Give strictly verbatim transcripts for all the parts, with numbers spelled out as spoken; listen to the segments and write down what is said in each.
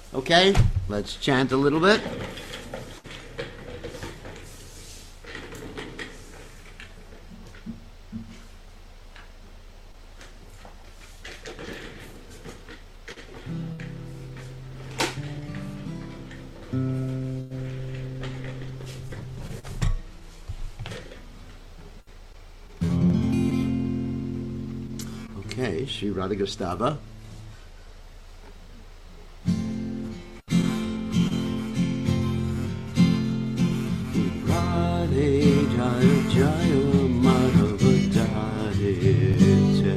Okay, let's chant a little bit. Okay, Sri Radha Gustava. Radhe Jaya Jaya Madhava Radhe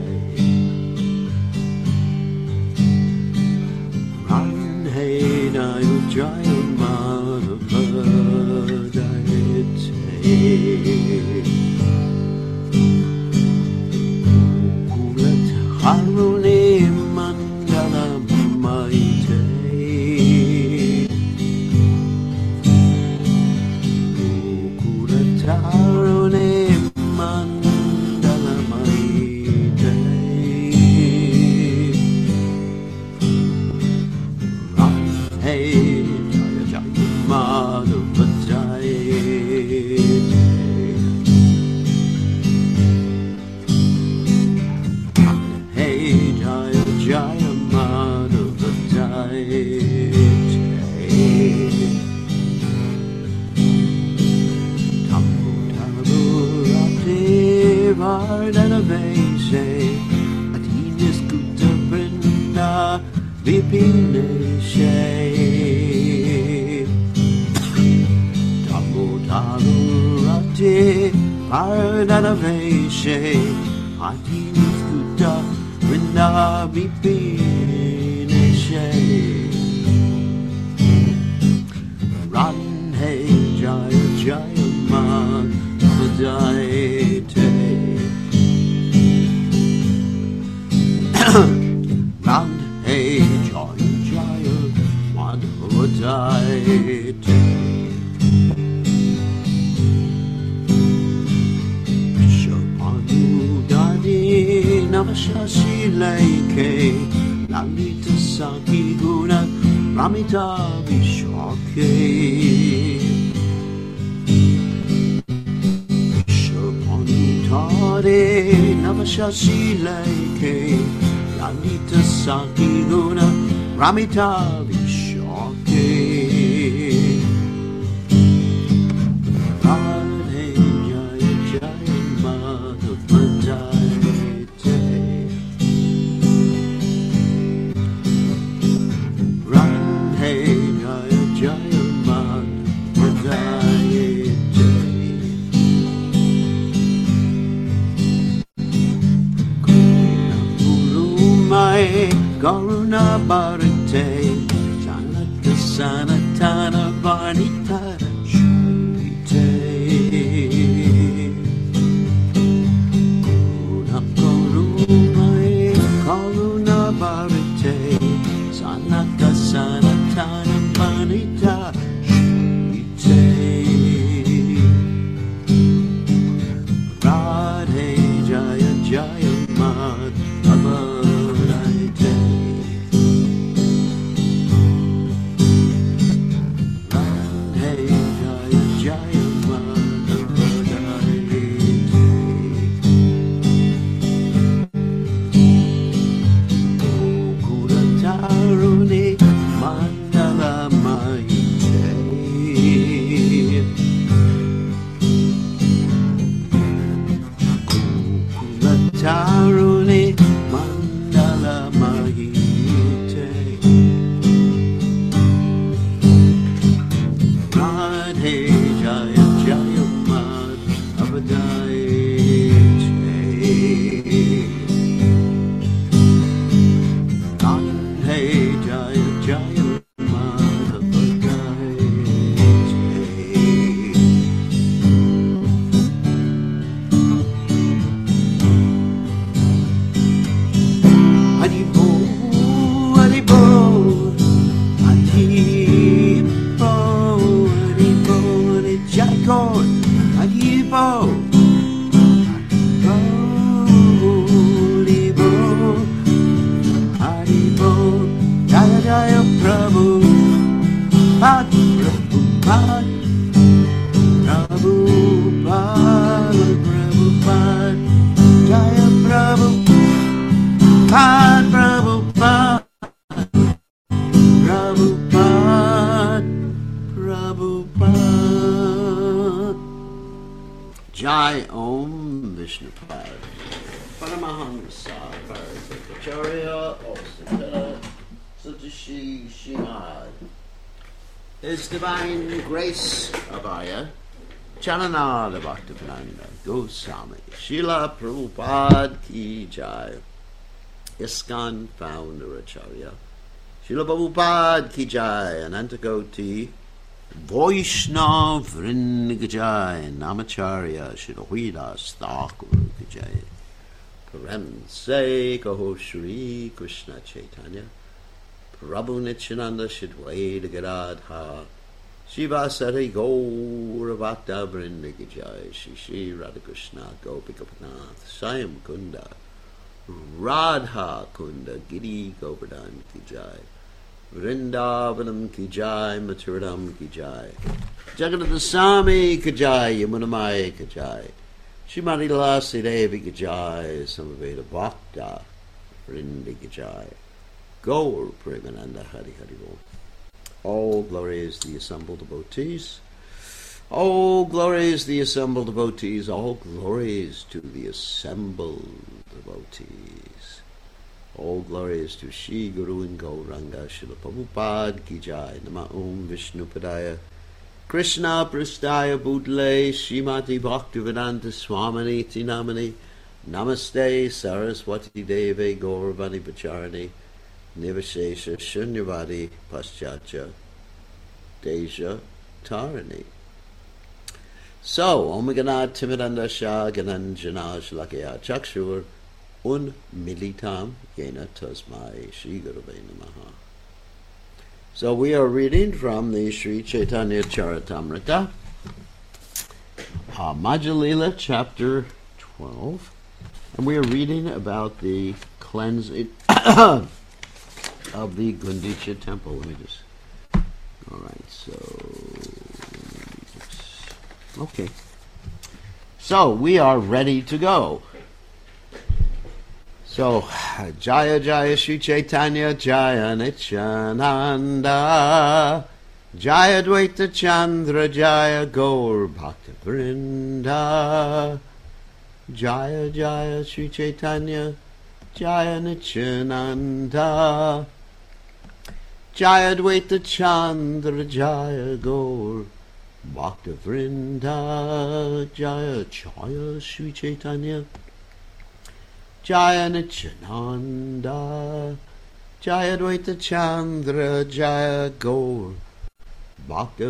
Radhe Jaya Jaya Madhava Harune Mandala Maite Ukuratarune Mandala Maite Radhe Jaya Jaya Madhava Jaya Madhava Tambu Taburate Vardana Vese Atinis Kuta Brinda Vipineshe Tambu Taburate Vardana Vese Atinis Kuta Brinda Vipineshe Radhe Jaya Jaya Madhava Radhe Radhe Jaya Jaya Madhava Radhe Navashashi Leke Lalita Saki Guna Ramita Vishwake Shapanutare Navashashi Leke Lalita Saki Guna Ramita Vishwake Radhe Jaya Jaya Madhava Garuna Bharate Sanata Sanatana Varnita Shurite Guna Garumai Garuna Bharate Sanata Sanatana Varnita Shurite Radhe Jaya Jaya Madhava Mandala Mai Jai Om Vishnupad. Paramahamsa Bharatacharya Osatara Satashi Shimad. His Divine Grace Abhaya Chananada Bhaktivedanta Goswami Srila Prabhupada Ki Jai. ISKCON Founder Acharya Srila Prabhupada Ki Jai. Anantakoti Vaishnav Vrinda Ki Jai. Namacharya Srila Hridas Thakur Ki Jai. Param Se Kaho Shri Krishna Chaitanya Prabhu Nityananda Shidwaita Gadadha Shivasari Gaura Bhakta Vrinda Ki Jai. Shri Shri Radhakrishna Gopikapanath Swayam Kunda Radha Kunda Giri Govardhan Ki Jai. Vrindavanam Ki Jai. Mathuram Ki Jai. Jagannath Swami Ki Jai. Yamunamaya Ki Jai. Shrimati Lasi Devi Ki Jai. Samaveda Bhakta Vrinda Ki Jai. Gaur Premananda Hari Hari Bol. All glories the assembled devotees. All glories the assembled devotees. All glories to the assembled devotees. All glories to Shri Guru and Gauranga Srila Prabhupada Ki Jai. Nama Om Vishnupadaya Krishna Prastaya Budle Srimati Bhaktivedanta Swaminiti Namani Namaste Saraswati Deve Gauravani Pacharani Nivashesha Shunyavadi Paschatya Deja Tarani. So, Om Ganat Timidanda Shah Gananjana Shlakaya Chakshur Un Militam Yena Tasmai Shri Gurave Namaha. So we are reading from the Sri Chaitanya Charitamrita, uh, Madhya Lila, chapter twelve, and we are reading about the cleansing of the Gundicha temple. Let me just. All right, so okay, so we are ready to go. So, Jaya Jaya Sri Chaitanya Jaya Nityananda Jaya Dvaita Chandra Jaya Gaur Bhakta Vrinda Jaya Jaya Sri Chaitanya Jaya Nityananda Jaya Dvaita Chandra Jaya Gaur Bhakta Vrinda Jaya Jaya Sri Chaitanya Jaya Nityananda Jaya Dvaita Chandra Jaya Gaur Bhakta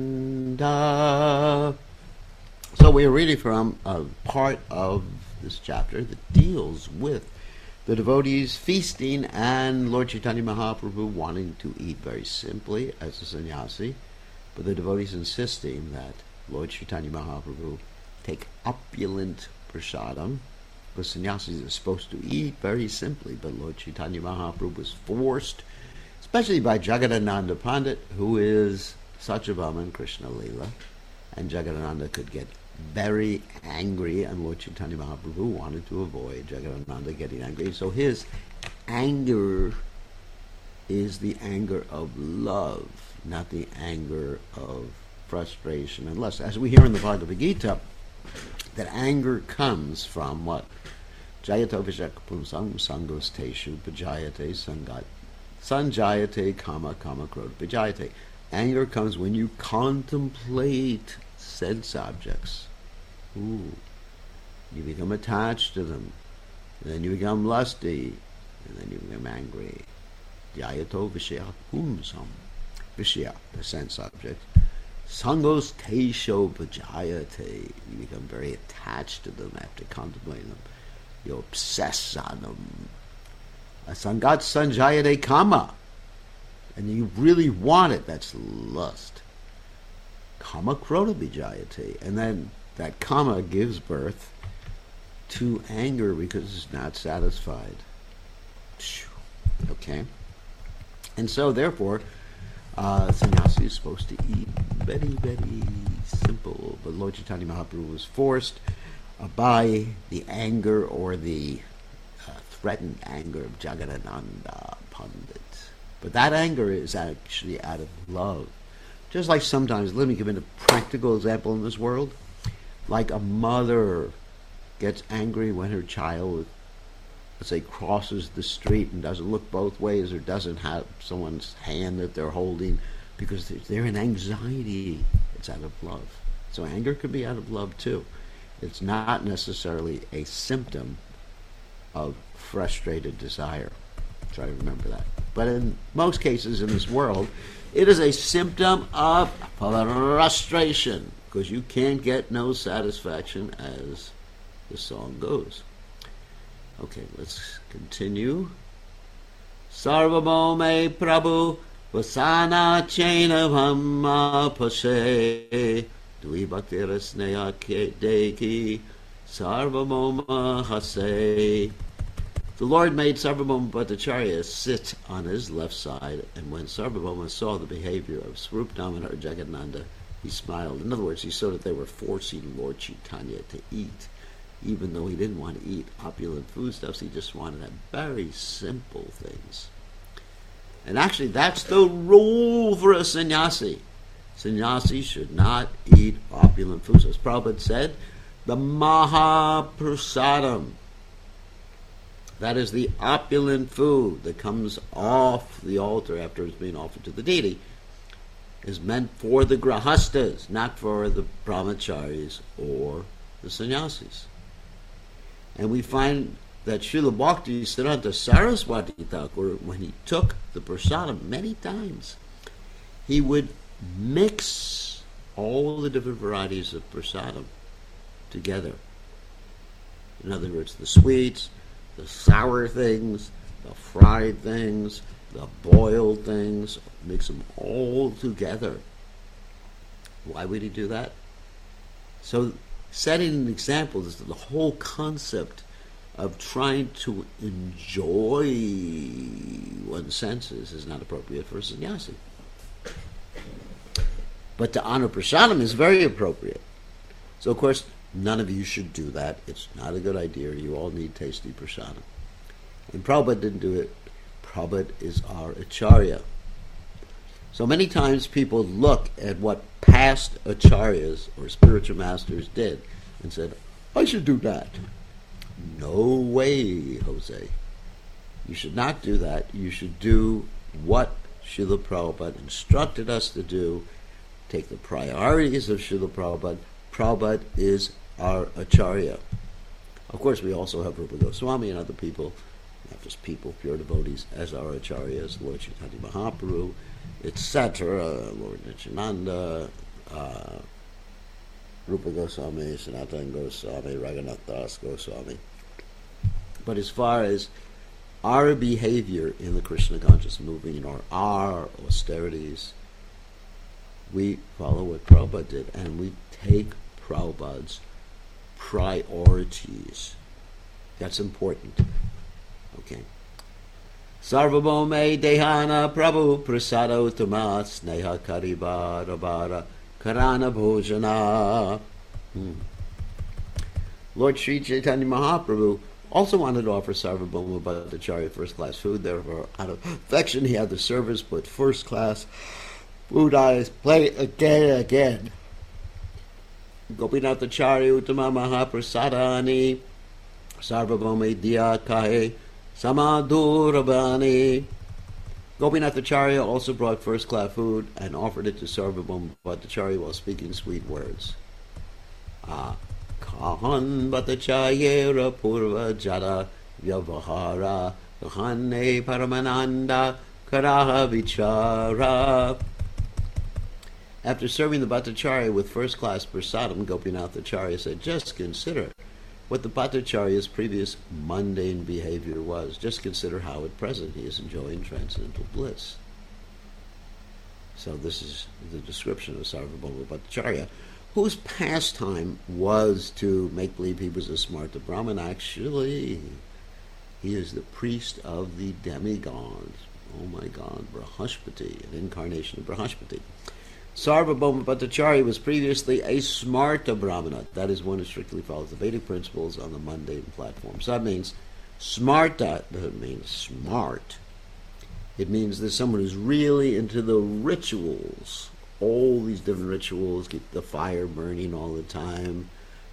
Vrinda. So we are reading from a part of this chapter that deals with the devotees feasting and Lord Chaitanya Mahaprabhu wanting to eat very simply as a sannyasi, but the devotees insisting that Lord Chaitanya Mahaprabhu take opulent prasadam. Because sannyasis are supposed to eat very simply, but Lord Chaitanya Mahaprabhu was forced, especially by Jagadananda Pandit, who is Satyabhama in Krishna Lila, and Jagadananda could get very angry, and Lord Chaitanya Mahaprabhu wanted to avoid Jagadananda getting angry. So his anger is the anger of love, not the anger of frustration and lust. As we hear in the Bhagavad Gita, that anger comes from what? Jayato vijakapunsam sangos teshu pajayate sangat sanjayate kama kama krodha pajayate. Anger comes when you contemplate sense objects. Ooh. You become attached to them. And then you become lusty. And then you become angry. Jayato vijakapunsam. Vishya, the sense object. Sangos tesho pajayate. You become very attached to them after contemplating them. You obsess on them. Sangat sanjayate kama. And you really want it. That's lust. Kama krodha vijayate. And then that kama gives birth to anger because it's not satisfied. Okay? And so, therefore, Uh, sannyasi is supposed to eat very, very simple, but Lord Chaitanya Mahaprabhu was forced uh, by the anger or the uh, threatened anger of Jagadananda Pandit. But that anger is actually out of love. Just like sometimes, let me give you a practical example in this world. Like a mother gets angry when her child, let's say, crosses the street and doesn't look both ways or doesn't have someone's hand that they're holding because they're in anxiety. It's out of love. So anger could be out of love too. It's not necessarily a symptom of frustrated desire. Try to remember that. But in most cases in this world, it is a symptom of frustration because you can't get no satisfaction, as the song goes. Okay, let's continue. Sarvabhaume Prabhu Vasana Chaina Vamma Pashe Dui Bhaktira Sneha Deki Sarvabhauma Hase. The Lord made Sarvabhauma Bhattacharya sit on his left side, and when Sarvabhauma saw the behavior of Swarup Damodar Jagadananda, he smiled. In other words, he saw that they were forcing Lord Chaitanya to eat. Even though he didn't want to eat opulent foodstuffs, he just wanted to have very simple things. And actually, that's the rule for a sannyasi. Sannyasi should not eat opulent foodstuffs. Prabhupada said, the Mahaprasadam, that is the opulent food that comes off the altar after it's been offered to the deity, is meant for the grahastas, not for the brahmacharis or the sannyasis. And we find that Srila Bhakti Siddhanta Saraswati Thakur, when he took the prasadam many times, he would mix all the different varieties of prasadam together. In other words, the sweets, the sour things, the fried things, the boiled things, mix them all together. Why would he do that? So, setting an example is the whole concept of trying to enjoy one's senses is not appropriate for a sannyasi. But to honor prasadam is very appropriate. So, of course, none of you should do that. It's not a good idea. You all need tasty prasadam. And Prabhupada didn't do it. Prabhupada is our acharya. So many times people look at what past acharyas or spiritual masters did and said, I should do that. No way, Jose. You should not do that. You should do what Srila Prabhupada instructed us to do. Take the priorities of Srila Prabhupada. Prabhupada is our acharya. Of course, we also have Rupa Goswami and other people, not just people, pure devotees, as our acharyas, Lord Chaitanya Mahaprabhu, et cetera, Lord Nityananda, uh, Rupa Goswami, Sanatana Goswami, Raghunath Das Goswami. But as far as our behavior in the Krishna conscious movement, or our austerities, we follow what Prabhupada did, and we take Prabhupada's priorities. That's important. Okay. Sarvabhaume Dehana Prabhu Prasada Uttama Sneha Karibara Bara Karana Bhojana. Hmm. Lord Sri Chaitanya Mahaprabhu also wanted to offer Sarvabhauma Bhattacharya first class food. Therefore, out of affection, he had the servers put first class food on his plate again and again. Gopinathacharya Uttama Mahaprasadani Sarvabhauma Diya Kahe Samadurabani. Gopinathacharya also brought first class food and offered it to Sarvabhauma Bhattacharya while speaking sweet words. Ah, Kahan Bhattacharya Purva Jara Vyavahara Kahane Paramananda Karaha Vichara. After serving the Bhattacharya with first class prasadam, Gopinathacharya said, just consider what the Bhattacharya's previous mundane behavior was. Just consider how at present he is enjoying transcendental bliss. So this is the description of Sarvabhauma Bhattacharya, whose pastime was to make believe he was a Smarta Brahman. Actually, he is the priest of the demigods. Oh my God, Brahaspati, an incarnation of Brahaspati. Sarvabhauma Bhattacharya was previously a Smarta Brahmana, that is, one who strictly follows the Vedic principles on the mundane platform. So that means Smarta doesn't mean smart. It means there's someone who's really into the rituals, all these different rituals, keep the fire burning all the time,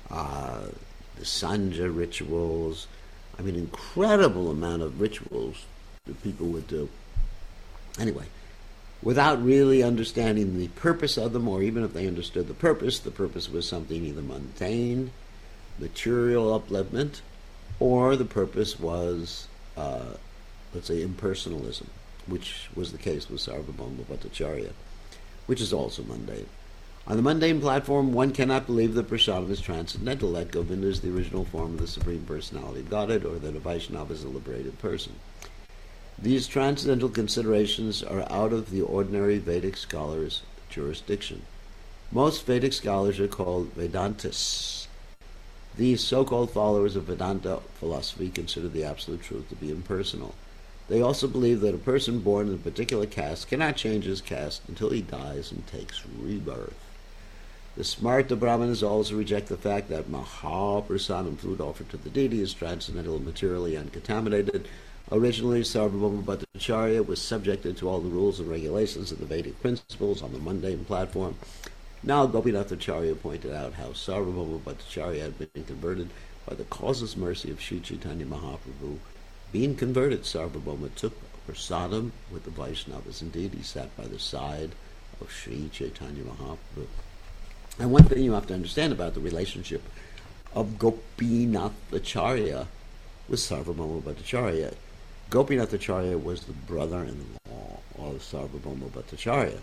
uh, the Sanja rituals. I mean, incredible amount of rituals that people would do. Anyway, without really understanding the purpose of them, or even if they understood the purpose, the purpose was something either mundane, material upliftment, or the purpose was, uh, let's say, impersonalism, which was the case with Sarvabhauma Bhattacharya, which is also mundane. On the mundane platform, one cannot believe that Prasadam is transcendental, that Govinda is the original form of the Supreme Personality of Godhead, or that a Vaishnava is a liberated person. These transcendental considerations are out of the ordinary Vedic scholar's jurisdiction. Most Vedic scholars are called Vedantists. These so-called followers of Vedanta philosophy consider the absolute truth to be impersonal. They also believe that a person born in a particular caste cannot change his caste until he dies and takes rebirth. The Smarta Brahmanas also reject the fact that Mahaprasadam, food offered to the deity, is transcendental and materially uncontaminated. Originally, Sarvabhauma Bhattacharya was subjected to all the rules and regulations of the Vedic principles on the mundane platform. Now Gopinath Acharya pointed out how Sarvabhauma Bhattacharya had been converted by the causeless mercy of Sri Chaitanya Mahaprabhu. Being converted, Sarvabhauma took prasadam with the Vaishnavas. Indeed, he sat by the side of Sri Chaitanya Mahaprabhu. And one thing you have to understand about the relationship of Gopinath Acharya with Sarvabhauma Bhattacharya. Gopinath Acharya was the brother-in-law of Sarvabhauma Bhattacharya.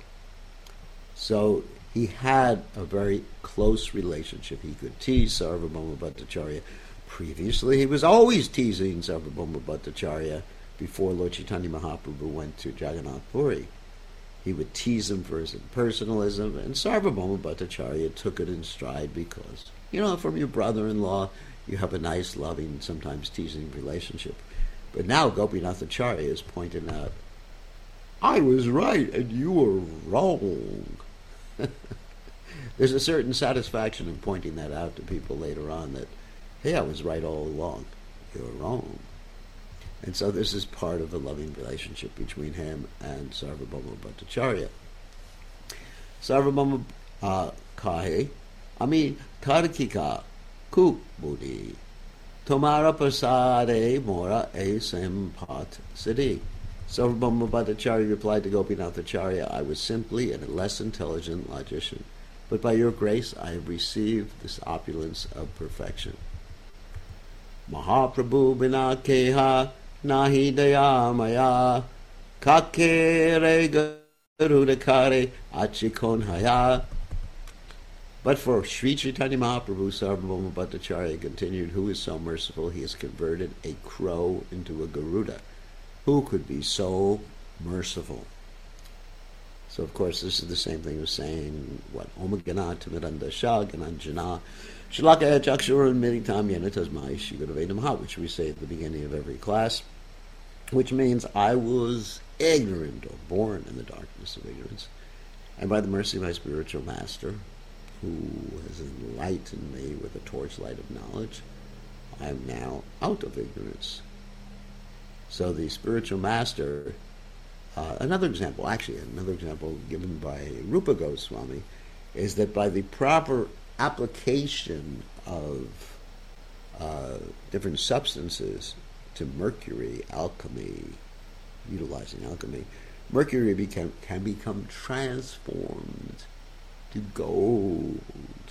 So he had a very close relationship. He could tease Sarvabhauma Bhattacharya. Previously, he was always teasing Sarvabhauma Bhattacharya before Lord Chaitanya Mahaprabhu went to Jagannath Puri. He would tease him for his impersonalism, and Sarvabhauma Bhattacharya took it in stride because, you know, from your brother-in-law, you have a nice, loving, sometimes teasing relationship. But now Gopinath Acharya is pointing out, I was right and you were wrong. There's a certain satisfaction in pointing that out to people later on that, hey, I was right all along. You were wrong. And so this is part of the loving relationship between him and Sarvabhauma Bhattacharya. Sarvabhauma uh, Kahe, Ami Karkika Ku Buddhi, Tomara Prasade Mora E Sempat Siddhi. Sarvabhauma Bhattacharya replied to Gopinath Acharya, I was simply a less intelligent logician, but by your grace I have received this opulence of perfection. Mahaprabhu bina keha nahi daya maya kakere garudakare achikon haya. But for Sri Chaitanya Mahaprabhu, Sarvabhauma Bhattacharya continued, who is so merciful he has converted a crow into a Garuda. Who could be so merciful? So, of course, this is the same thing as saying, what, Om Gana Tamiranda Shah Gananjana Shalakaya Chakshura Militam Yanatasmai Shigadaveda, which we say at the beginning of every class, which means I was ignorant or born in the darkness of ignorance. And by the mercy of my spiritual master, who has enlightened me with the torchlight of knowledge, I am now out of ignorance. So the spiritual master, uh, another example, actually another example given by Rupa Goswami, is that by the proper application of uh, different substances to mercury, alchemy, utilizing alchemy, mercury became, can become transformed to gold.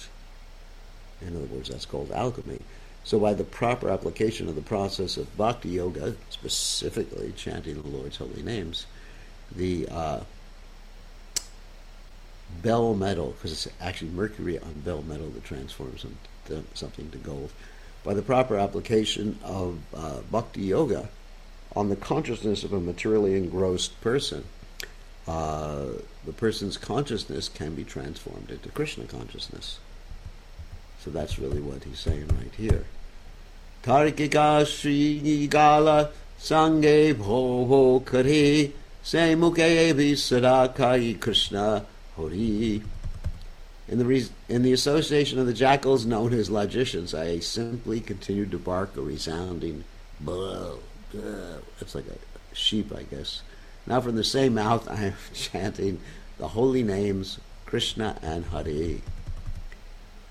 In other words, that's called alchemy. So by the proper application of the process of bhakti yoga, specifically chanting the Lord's holy names, the uh, bell metal, because it's actually mercury on bell metal that transforms something to gold, by the proper application of uh, bhakti yoga on the consciousness of a materially engrossed person, uh, the person's consciousness can be transformed into Krishna consciousness. So that's really what he's saying right here. Karikika Shri Gala Sange Bho Kari Se Mukevi Sadakai Krishna Hori. In the re- in the association of the jackals known as logicians, I simply continued to bark a resounding blah, blah. That's like a sheep, I guess. Now from the same mouth I am chanting the holy names Krishna and Hari.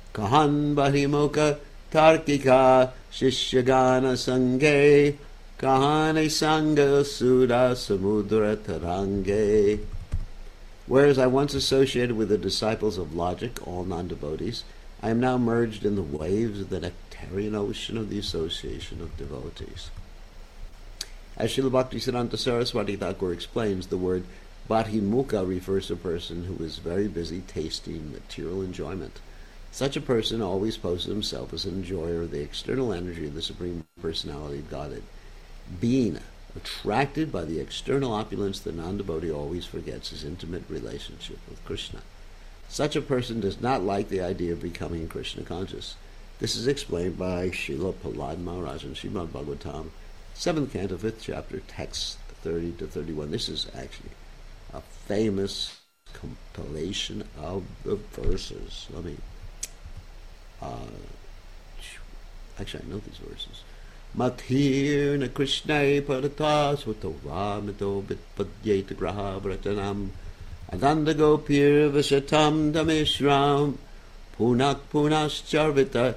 Kahan Bahimukha Tarkika Shishyagana Sange Kahane Sangha Sudha Samudra Tarange. Whereas I once associated with the disciples of logic, all non-devotees, I am now merged in the waves of the nectarian ocean of the association of devotees. As Srila Bhaktisiddhanta Saraswati Thakur explains, the word Bahimukha refers to a person who is very busy tasting material enjoyment. Such a person always poses himself as an enjoyer of the external energy of the Supreme Personality of Godhead. Being attracted by the external opulence, the non-devotee always forgets his intimate relationship with Krishna. Such a person does not like the idea of becoming Krishna conscious. This is explained by Srila Prahlad Maharaj in Srimad Bhagavatam, seventh canto, fifth chapter, texts thirty to thirty-one. This is actually a famous compilation of the verses. Let me... Uh, actually, I know these verses. Mathirna Krishnai Parata Sutavamito Bitpadyeta Graha Vratanam Adandagopir Vashatam Damishram Punak Punas Charvita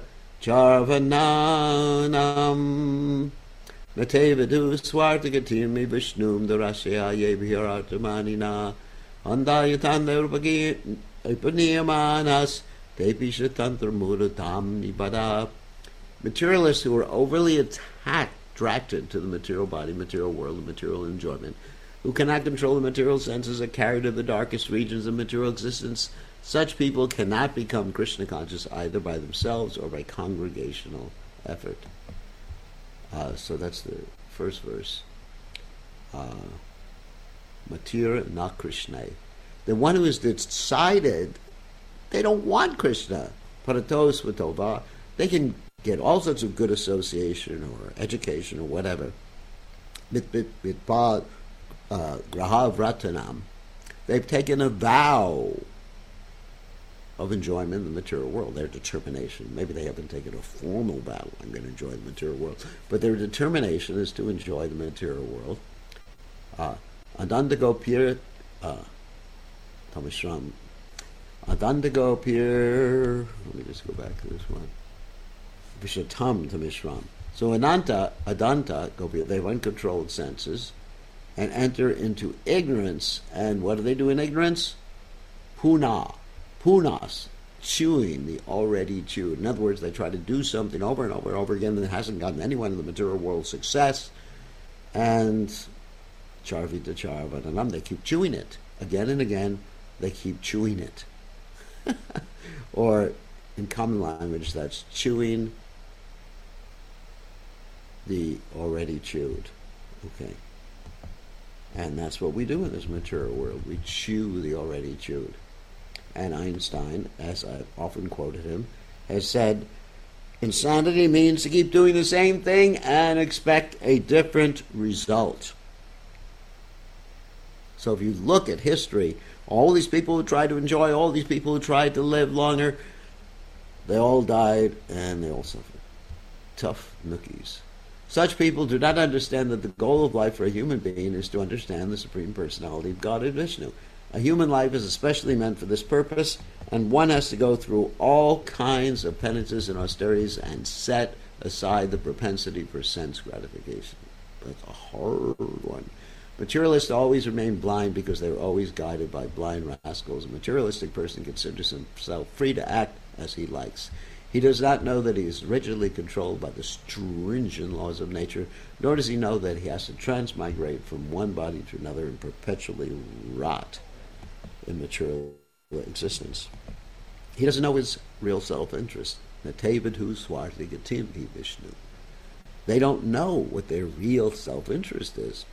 Charvananam Natevidu Swartagatirmi Vishnum Darashya Yebhirartamanina Andayatanda Upaniyamanas Depishatantra Muratam Nibada. Materialists who are overly attacked, attracted to the material body, material world, and material enjoyment, who cannot control the material senses, are carried to the darkest regions of material existence. Such people cannot become Krishna conscious either by themselves or by congregational effort. Uh, so that's the first verse. Uh, Matir na Krishna. The one who has decided they don't want Krishna. Paratos Vatova. They can get all sorts of good association or education or whatever. Mitpa Graha Vratanam. They've taken a vow of enjoyment in the material world, their determination. Maybe they haven't taken a formal vow, I'm going to enjoy the material world, but their determination is to enjoy the material world. Adandagopir Tamishram. Adandagopir, let me just go back to this one. Vishatam Tamishram. So Ananta, Adanta, Gopir, they have uncontrolled senses and enter into ignorance. And what do they do in ignorance? Puna. Punas. Chewing the already chewed. In other words, they try to do something over and over and over again that hasn't gotten anyone in the material world success. And Charvita Charvananam, they keep chewing it. Again and again, they keep chewing it. Or in common language, that's chewing the already chewed. Okay. And that's what we do in this material world. We chew the already chewed. And Einstein, as I've often quoted him, has said, insanity means to keep doing the same thing and expect a different result. So if you look at history, all these people who tried to enjoy, all these people who tried to live longer, they all died and they all suffered. Tough nookies. Such people do not understand that the goal of life for a human being is to understand the Supreme Personality of God and Vishnu. A human life is especially meant for this purpose, and one has to go through all kinds of penances and austerities and set aside the propensity for sense gratification. That's a hard one. Materialists always remain blind because they are always guided by blind rascals. A materialistic person considers himself free to act as he likes. He does not know that he is rigidly controlled by the stringent laws of nature, nor does he know that he has to transmigrate from one body to another and perpetually rot in material existence. He doesn't know his real self-interest. Natevidhu swarti gatimhi Vishnu. They don't know what their real self-interest is.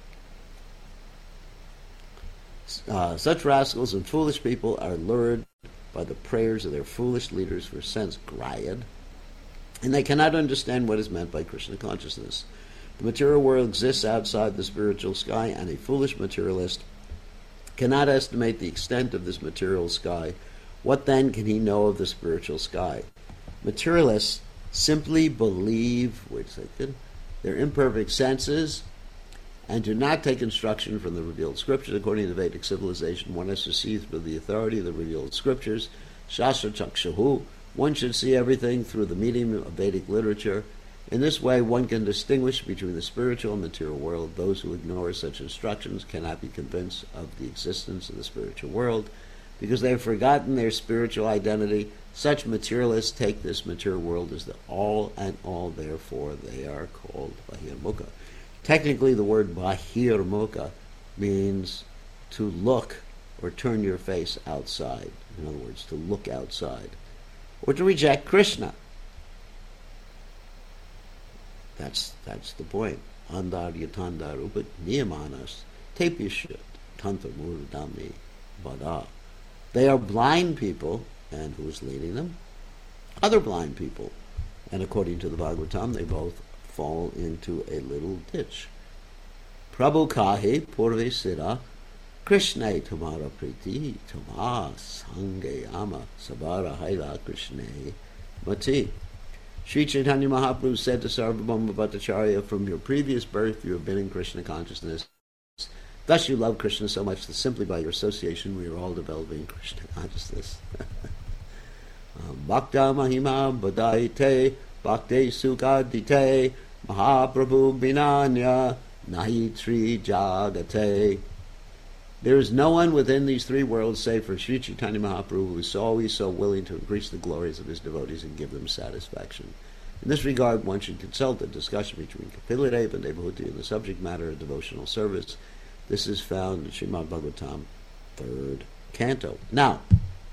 Uh, such rascals and foolish people are lured by the prayers of their foolish leaders for sense grayad, and they cannot understand what is meant by Krishna consciousness. The material world exists outside the spiritual sky, and a foolish materialist cannot estimate the extent of this material sky. What then can he know of the spiritual sky? Materialists simply believe, wait a second, their imperfect senses, and do not take instruction from the revealed scriptures. According to Vedic civilization, one has to see through the authority of the revealed scriptures. Shastra Chakshahu, One should see everything through the medium of Vedic literature. In this way, one can distinguish between the spiritual and material world. Those who ignore such instructions cannot be convinced of the existence of the spiritual world because they have forgotten their spiritual identity. Such materialists take this material world as the all and all, therefore they are called Bahirmukha. Technically, the word Bahirmukha means to look or turn your face outside. In other words, to look outside. Or to reject Krishna. That's that's the point. Andar yatanda rupat niyamanas tepishit tantra murdami vada. They are blind people, and who's leading them? Other blind people. And according to the Bhagavatam, they both fall into a little ditch. Prabhu kahi purve sira Krishna tumara priti tuma sange ama sabara haila Krishna mati. Sri Chaitanya Mahaprabhu said to Sarvabhauma Bhattacharya, from your previous birth you have been in Krishna consciousness. Thus you love Krishna so much that simply by your association we are all developing Krishna consciousness. Bhakta Mahima Badaite Bhakte Sukadite Mahaprabhu Binanya Nahi Tri Jagate. There is no one within these three worlds save for Sri Chaitanya Mahaprabhu who is always so willing to increase the glories of his devotees and give them satisfaction. In this regard, one should consult the discussion between Kapila and Devahuti in the subject matter of devotional service. This is found in Srimad Bhagavatam, third canto. Now,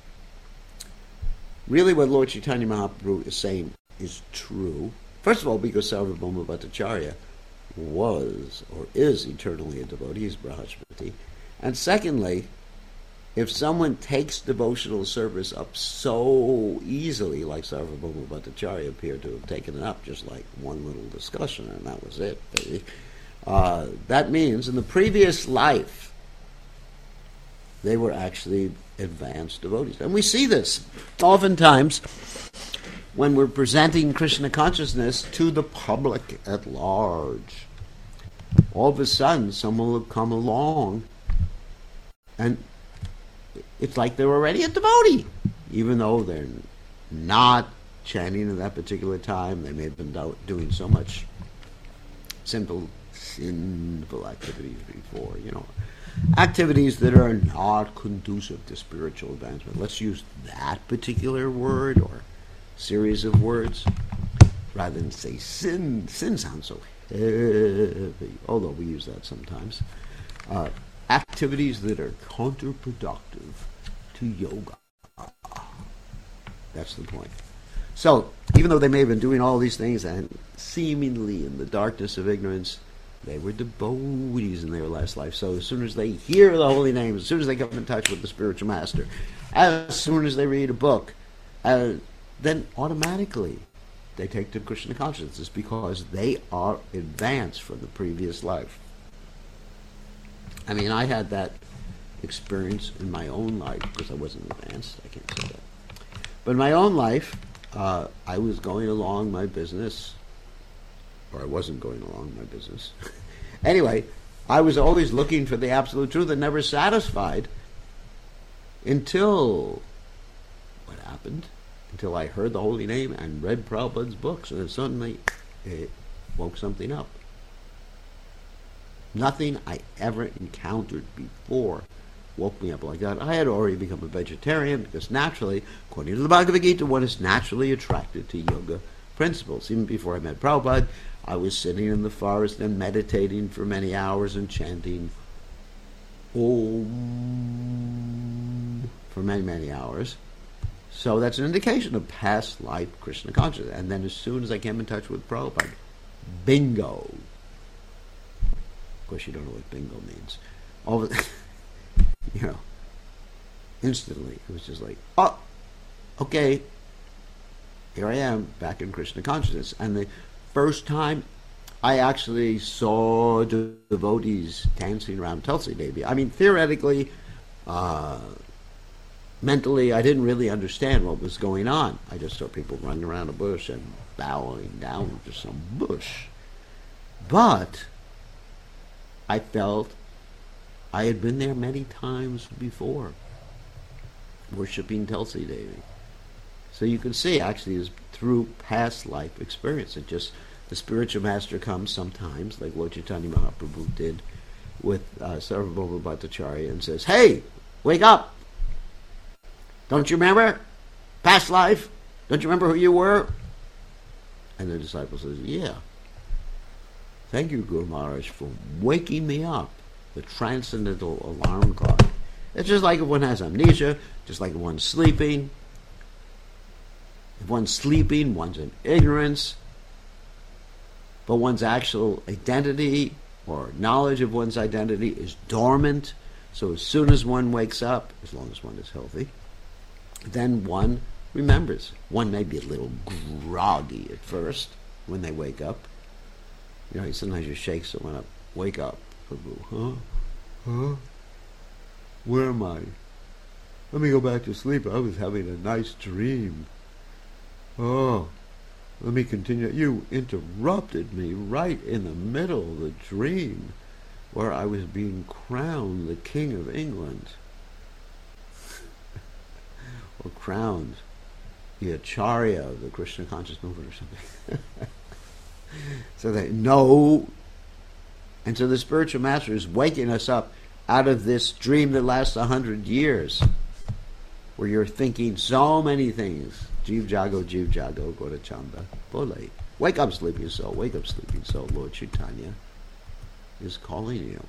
really what Lord Chaitanya Mahaprabhu is saying is true. First of all, because Sarvabhauma Bhattacharya was or is eternally a devotee, he's Brahmachari. And secondly, if someone takes devotional service up so easily, like Sarvabhauma Bhattacharya appeared to have taken it up, just like one little discussion, and that was it, baby, uh, that means in the previous life, they were actually advanced devotees. And we see this oftentimes when we're presenting Krishna consciousness to the public at large. All of a sudden, someone will come along and it's like they're already a devotee, even though they're not chanting at that particular time. They may have been do- doing so much simple, sinful activities before, you know, activities that are not conducive to spiritual advancement. Let's use that particular word or series of words rather than say sin. Sin sounds so heavy, although we use that sometimes. Uh, activities that are counterproductive to yoga. That's the point. So, even though they may have been doing all these things and seemingly in the darkness of ignorance, they were devotees in their last life. So as soon as they hear the holy name, as soon as they come in touch with the spiritual master, as soon as they read a book, uh, then automatically they take to Krishna consciousness because they are advanced from the previous life. I mean, I had that experience in my own life because I wasn't advanced. I can't say that. But in my own life, uh, I was going along my business, or I wasn't going along my business. Anyway, I was always looking for the absolute truth and never satisfied until what happened? Until I heard the holy name and read Prabhupada's books, and then suddenly it woke something up. Nothing I ever encountered before woke me up like that. I had already become a vegetarian because naturally, according to the Bhagavad Gita, one is naturally attracted to yoga principles. Even before I met Prabhupada, I was sitting in the forest and meditating for many hours and chanting Om for many, many hours. So that's an indication of past life Krishna consciousness. And then as soon as I came in touch with Prabhupada, bingo. Of course, you don't know what bingo means. All of it, you know, instantly, it was just like, oh, okay, here I am, back in Krishna consciousness. And the first time I actually saw the devotees dancing around Tulsi Devi. I mean, theoretically, uh, mentally, I didn't really understand what was going on. I just saw people running around a bush and bowing down to some bush. But I felt I had been there many times before, worshipping Tulsi Devi. So you can see, actually, is through past life experience. It just, the spiritual master comes sometimes, like Lord Chaitanya Mahaprabhu did with uh, Sarvabhauma Bhattacharya, and says, "Hey, wake up! Don't you remember past life? Don't you remember who you were?" And the disciple says, "Yeah. Thank you, Guru Maharaj, for waking me up." The transcendental alarm clock. It's just like if one has amnesia, just like if one's sleeping. If one's sleeping, one's in ignorance. But one's actual identity or knowledge of one's identity is dormant. So as soon as one wakes up, as long as one is healthy, then one remembers. One may be a little groggy at first when they wake up. You know, sometimes you shake someone up. Wake up. Huh? Huh? Where am I? Let me go back to sleep. I was having a nice dream. Oh, let me continue. You interrupted me right in the middle of the dream where I was being crowned the King of England. Or crowned the Acharya of the Krishna conscious movement or something. So they know. And so the spiritual master is waking us up out of this dream that lasts a hundred years, where you're thinking so many things. Jeev Jago, Jeev Jago, Gora Chanda, Bole. Wake up, sleeping soul. Wake up, sleeping soul. Lord Chaitanya is calling you.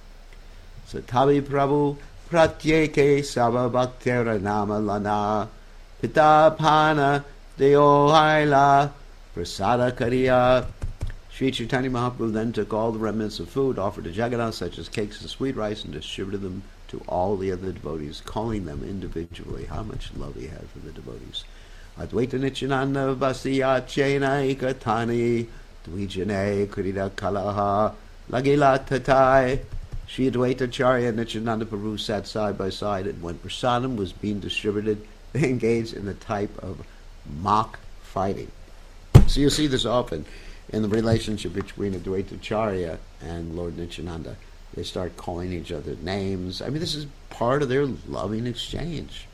So Tabi Prabhu Pratyeke Sava Bhaktera Nama Lana Pita Pana Deo Haila Prasada Kariya. Sri Chaitanya Mahaprabhu then took all the remnants of food offered to Jagannath, such as cakes and sweet rice, and distributed them to all the other devotees, calling them individually. How much love he had for the devotees. Advaita Nityananda Vasya Chena Ekatani Dvijane Krida Kalaha Lagila Tatai. Sri Advaita Acharya and Nityananda Prabhu sat side by side, and when prasadam was being distributed, they engaged in a type of mock fighting. So you see this often in the relationship between Advaita Acharya and Lord Nityananda. They start calling each other names. I mean, this is part of their loving exchange.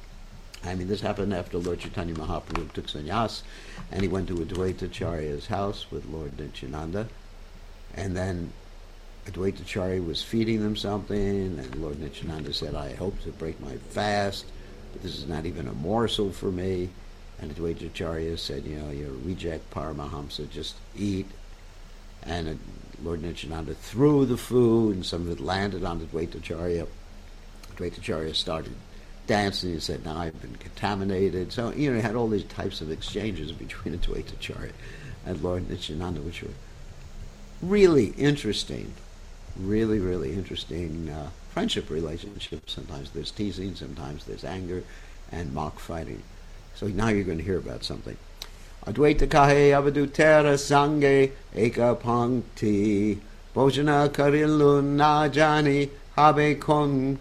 I mean, this happened after Lord Chaitanya Mahaprabhu took sannyas, and he went to Advaita Acharya's house with Lord Nityananda, and then Advaita Acharya was feeding them something, and Lord Nityananda said, "I hope to break my fast, but this is not even a morsel for me." And Advaita Acharya said, "You know, you reject Paramahamsa, just eat." And uh, Lord Nityananda threw the food, and some of it landed on Advaita Acharya. Advaita Acharya started dancing and said, "Now I've been contaminated." So, you know, he had all these types of exchanges between Advaita Acharya and Lord Nityananda, which were really interesting, really, really interesting uh, friendship relationships. Sometimes there's teasing, sometimes there's anger and mock fighting. So now you're going to hear about something. Advaita kahe avadutera sange eka pankti bhojana karilu na jani habe kon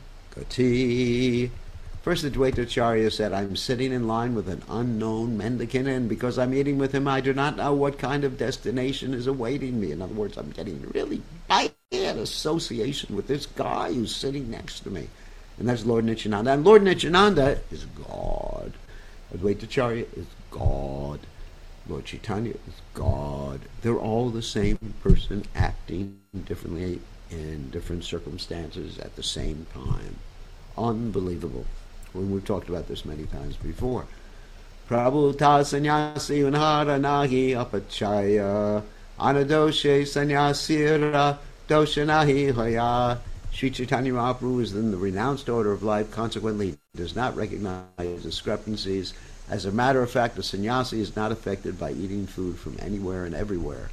gati. First Advaita Acharya said, "I'm sitting in line with an unknown mendicant, and because I'm eating with him, I do not know what kind of destination is awaiting me." In other words, I'm getting really bad association with this guy who's sitting next to me. And that's Lord Nityananda. And Lord Nityananda is God. Advaita Acharya is God. Lord Chaitanya is God. They're all the same person acting differently in different circumstances at the same time. Unbelievable. When we've talked about this many times before. Prabhu ta sannyasi unhara nahi apachaya anadoshe sannyasira doshanahi hoya. Sri Chaitanya Mahaprabhu is in the renounced order of life, consequently he does not recognize discrepancies. As a matter of fact, the sannyasi is not affected by eating food from anywhere and everywhere.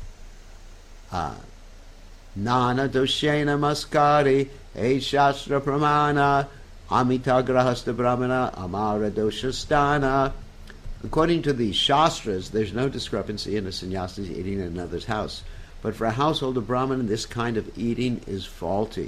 Ah. Nana doshena maskari e shastra pramana amita grahasta brahmana amara doshastana. According to the Shastras, there's no discrepancy in a sannyasi eating in another's house. But for a householder Brahmin, this kind of eating is faulty.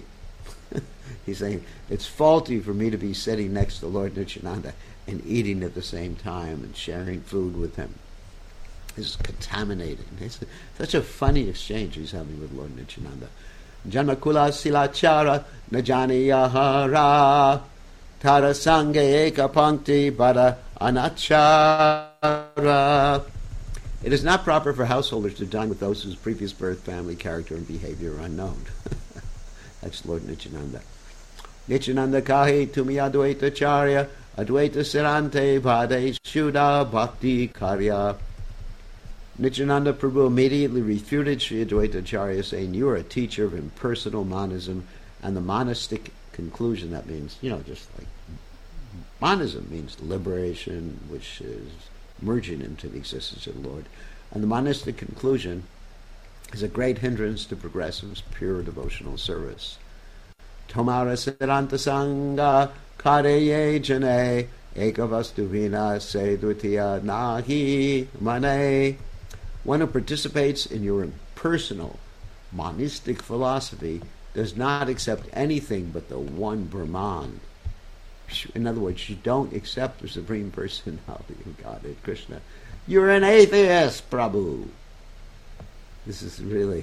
He's saying, it's faulty for me to be sitting next to Lord Nityananda and eating at the same time and sharing food with him. This is contaminating. It's such a funny exchange he's having with Lord Nityananda. Janmakula silachara najani yahara tara sange eka pankti bada anachara. It is not proper for householders to dine with those whose previous birth, family, character, and behavior are unknown. That's Lord Nityananda. Nityananda kahi tumi advaita charya advaita sirante bhade shuddha bhakti karya. Nityananda Prabhu immediately refuted Sri Advaita Acharya, saying, you are a teacher of impersonal monism, and the monistic conclusion, that means, you know, just like monism means liberation, which is merging into the existence of the Lord. And the monistic conclusion is a great hindrance to progressive, pure devotional service. Tomara Siddhanta Sangha Kareye Jane Ekavastu Vina Se Dutiya Nahi Mane. One who participates in your impersonal, monistic philosophy does not accept anything but the one Brahman. In other words, you don't accept the Supreme Personality of Godhead, Krishna. You're an atheist, Prabhu. This is really,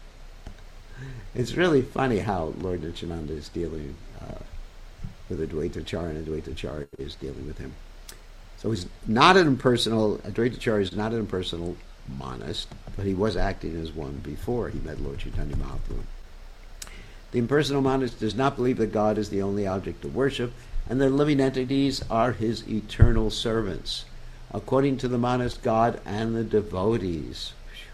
it's really funny how Lord Nityananda is dealing uh, with Advaita Acharya, and Advaita Acharya is dealing with him. So he's not an impersonal, Advaita Acharya is not an impersonal monist, but he was acting as one before he met Lord Chaitanya Mahaprabhu. The impersonal monist does not believe that God is the only object of worship, and that living entities are his eternal servants. According to the monist, God and the devotees,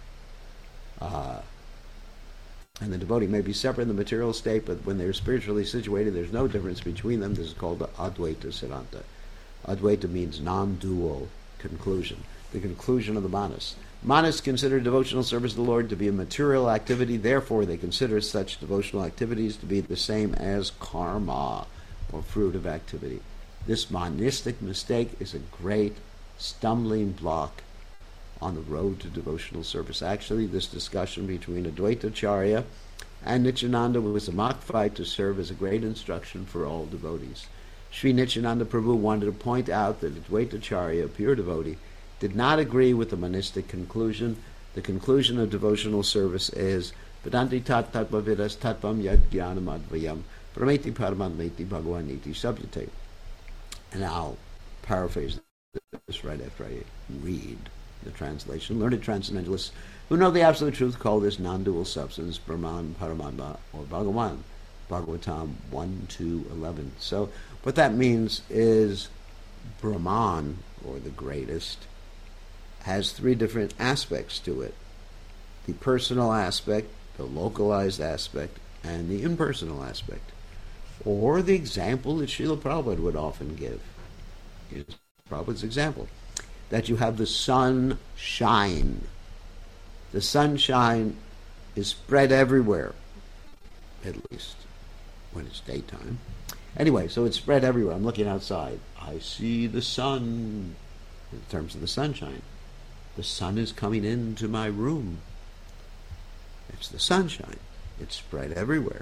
uh, and the devotee may be separate in the material state, but when they're spiritually situated, there's no difference between them. This is called the Advaita Siddhanta. Advaita means non-dual conclusion, the conclusion of the monist. Monists consider devotional service to the Lord to be a material activity, therefore they consider such devotional activities to be the same as karma, or fruit of activity. This monistic mistake is a great stumbling block on the road to devotional service. Actually, this discussion between Advaita Acharya and Nityananda was a mock fight to serve as a great instruction for all devotees. Sri Nityananda Prabhu wanted to point out that Advaita Acharya, a pure devotee, did not agree with the monistic conclusion. The conclusion of devotional service is Vedanti tat tattva vidas tattvam yad jnanam advayam prameti paramatmeti bhagavaniti sabhyate. And I'll paraphrase this right after I read the translation. Learned transcendentalists who know the absolute truth call this non-dual substance Brahman, Paramatma, or Bhagavan. Bhagavatam one, two, eleven. So what that means is Brahman, or the greatest, has three different aspects to it. The personal aspect, the localized aspect, and the impersonal aspect. Or the example that Srila Prabhupada would often give. Is Prabhupada's example. That you have the sunshine. The sunshine is spread everywhere, at least when it's daytime. Anyway, so it's spread everywhere. I'm looking outside. I see the sun in terms of the sunshine. The sun is coming into my room. It's the sunshine. It's spread everywhere.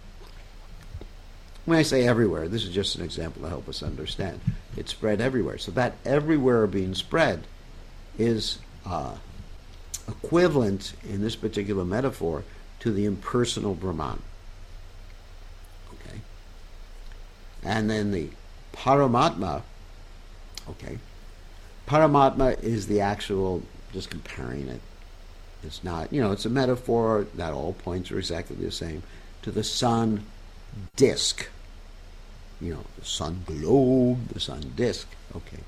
When I say everywhere, this is just an example to help us understand. It's spread everywhere. So that everywhere being spread is uh, equivalent, in this particular metaphor, to the impersonal Brahman. Okay? And then the Paramatma, okay, Paramatma is the actual, just comparing it. It's not, you know, it's a metaphor that all points are exactly the same, to the sun disk. You know, the sun globe, the sun disk. Okay.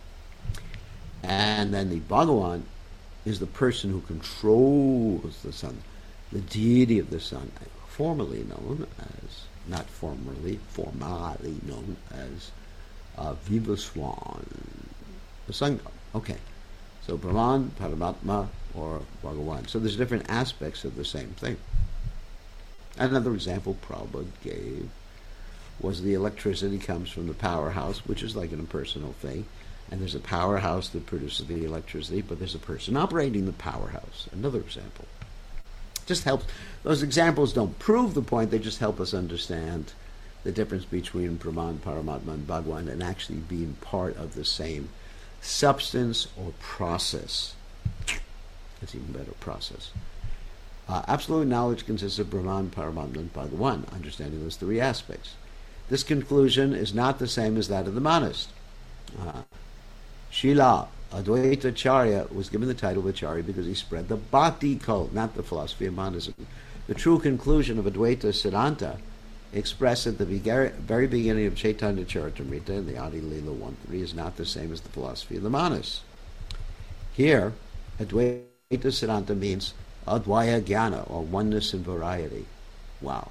And then the Bhagavan is the person who controls the sun, the deity of the sun, formerly known as, not formerly, formally known as uh, Vivaswan, the sun god. Okay. So Brahman, Paramatma, or Bhagavan. So there's different aspects of the same thing. Another example Prabhupada gave was the electricity comes from the powerhouse, which is like an impersonal thing. And there's a powerhouse that produces the electricity, but there's a person operating the powerhouse. Another example. Just helps. Those examples don't prove the point, they just help us understand the difference between Brahman, Paramatma, and Bhagavan, and actually being part of the same substance or process. That's even better, process. Uh, absolute knowledge consists of Brahman, Paramatma, and Bhagavan, understanding those three aspects. This conclusion is not the same as that of the monist. Uh, Srila Advaita Acharya was given the title of Acharya because he spread the Bhakti cult, not the philosophy of monism. The true conclusion of Advaita Siddhanta, expressed at the very beginning of Chaitanya Charitamrita in the Adi Leela one three, is not the same as the philosophy of the Manas. Here, Advaita Siddhanta means Advaya Jnana, or oneness in variety. Wow.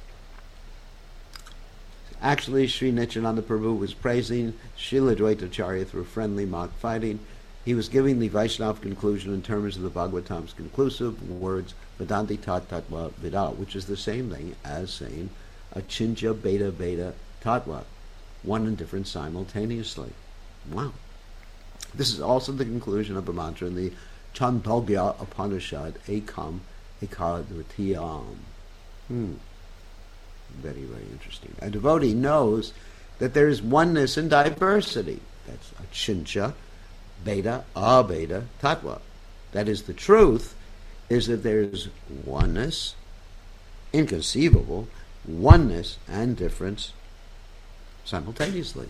Actually, Sri Nityananda Prabhu was praising Srila Advaita Acharya through friendly mock fighting. He was giving the Vaishnava conclusion in terms of the Bhagavatam's conclusive words, Vedanti Tat Tattva Vida, which is the same thing as saying Achintya Beta Beta Tattva, one and different simultaneously. Wow. This is also the conclusion of a mantra in the Chandogya Upanishad, Ekam Ekadvatiyam. Hmm. Very, very interesting. A devotee knows that there is oneness in diversity. That's Achintya Beta Abeta Tattva. That is, the truth is that there is oneness, inconceivable, oneness and difference simultaneously.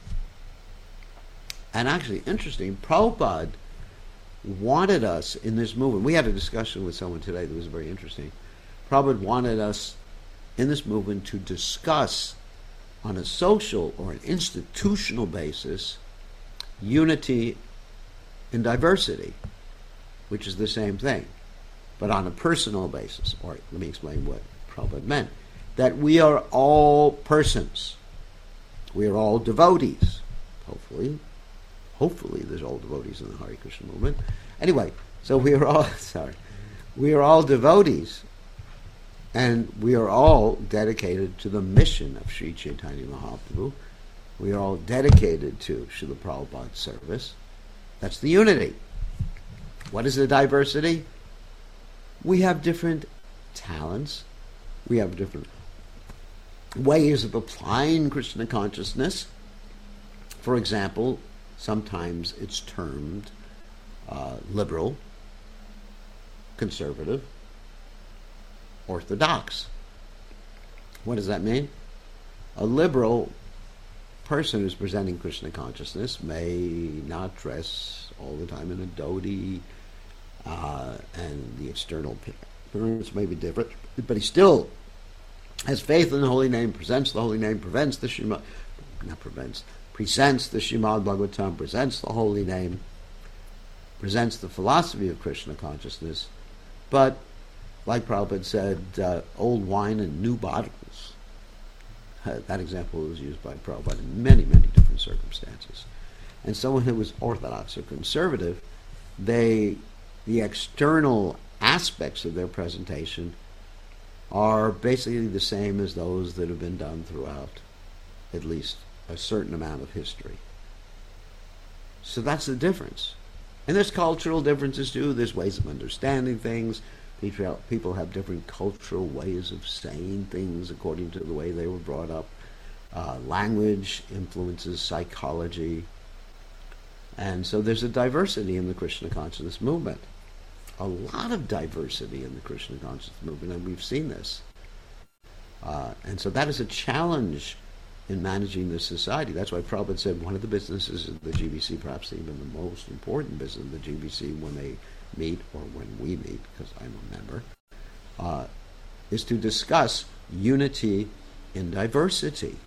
And actually, interesting, Prabhupada wanted us in this movement. We had a discussion with someone today that was very interesting. Prabhupada wanted us in this movement to discuss on a social or an institutional basis unity in diversity, which is the same thing, but on a personal basis. Or let me explain what Prabhupada meant. That we are all persons. We are all devotees. Hopefully. Hopefully there's all devotees in the Hare Krishna movement. Anyway, so we are all, sorry, we are all devotees, and we are all dedicated to the mission of Sri Chaitanya Mahaprabhu. We are all dedicated to Srila Prabhupada's service. That's the unity. What is the diversity? We have different talents. We have different ways of applying Krishna consciousness. For example, sometimes it's termed uh, liberal, conservative, orthodox. What does that mean? A liberal person who's presenting Krishna consciousness may not dress all the time in a dhoti, uh, and the external appearance may be different, but he still has faith in the holy name, presents the holy name, prevents the Shrimad, not prevents, presents the Shrimad Bhagavatam, presents the holy name, presents the philosophy of Krishna consciousness, but, like Prabhupada said, uh, old wine in new bottles. Uh, that example was used by Prabhupada in many, many different circumstances. And someone who was orthodox or conservative, they, the external aspects of their presentation are basically the same as those that have been done throughout at least a certain amount of history. So that's the difference. And there's cultural differences too. There's ways of understanding things. People people have different cultural ways of saying things according to the way they were brought up. Uh, language influences psychology. And so there's a diversity in the Krishna consciousness movement. A lot of diversity in the Krishna consciousness movement, and we've seen this. Uh, and so that is a challenge in managing this society. That's why Prabhupada said one of the businesses of the G B C, perhaps even the most important business of the G B C when they meet, or when we meet, because I'm a member, uh, is to discuss unity in diversity.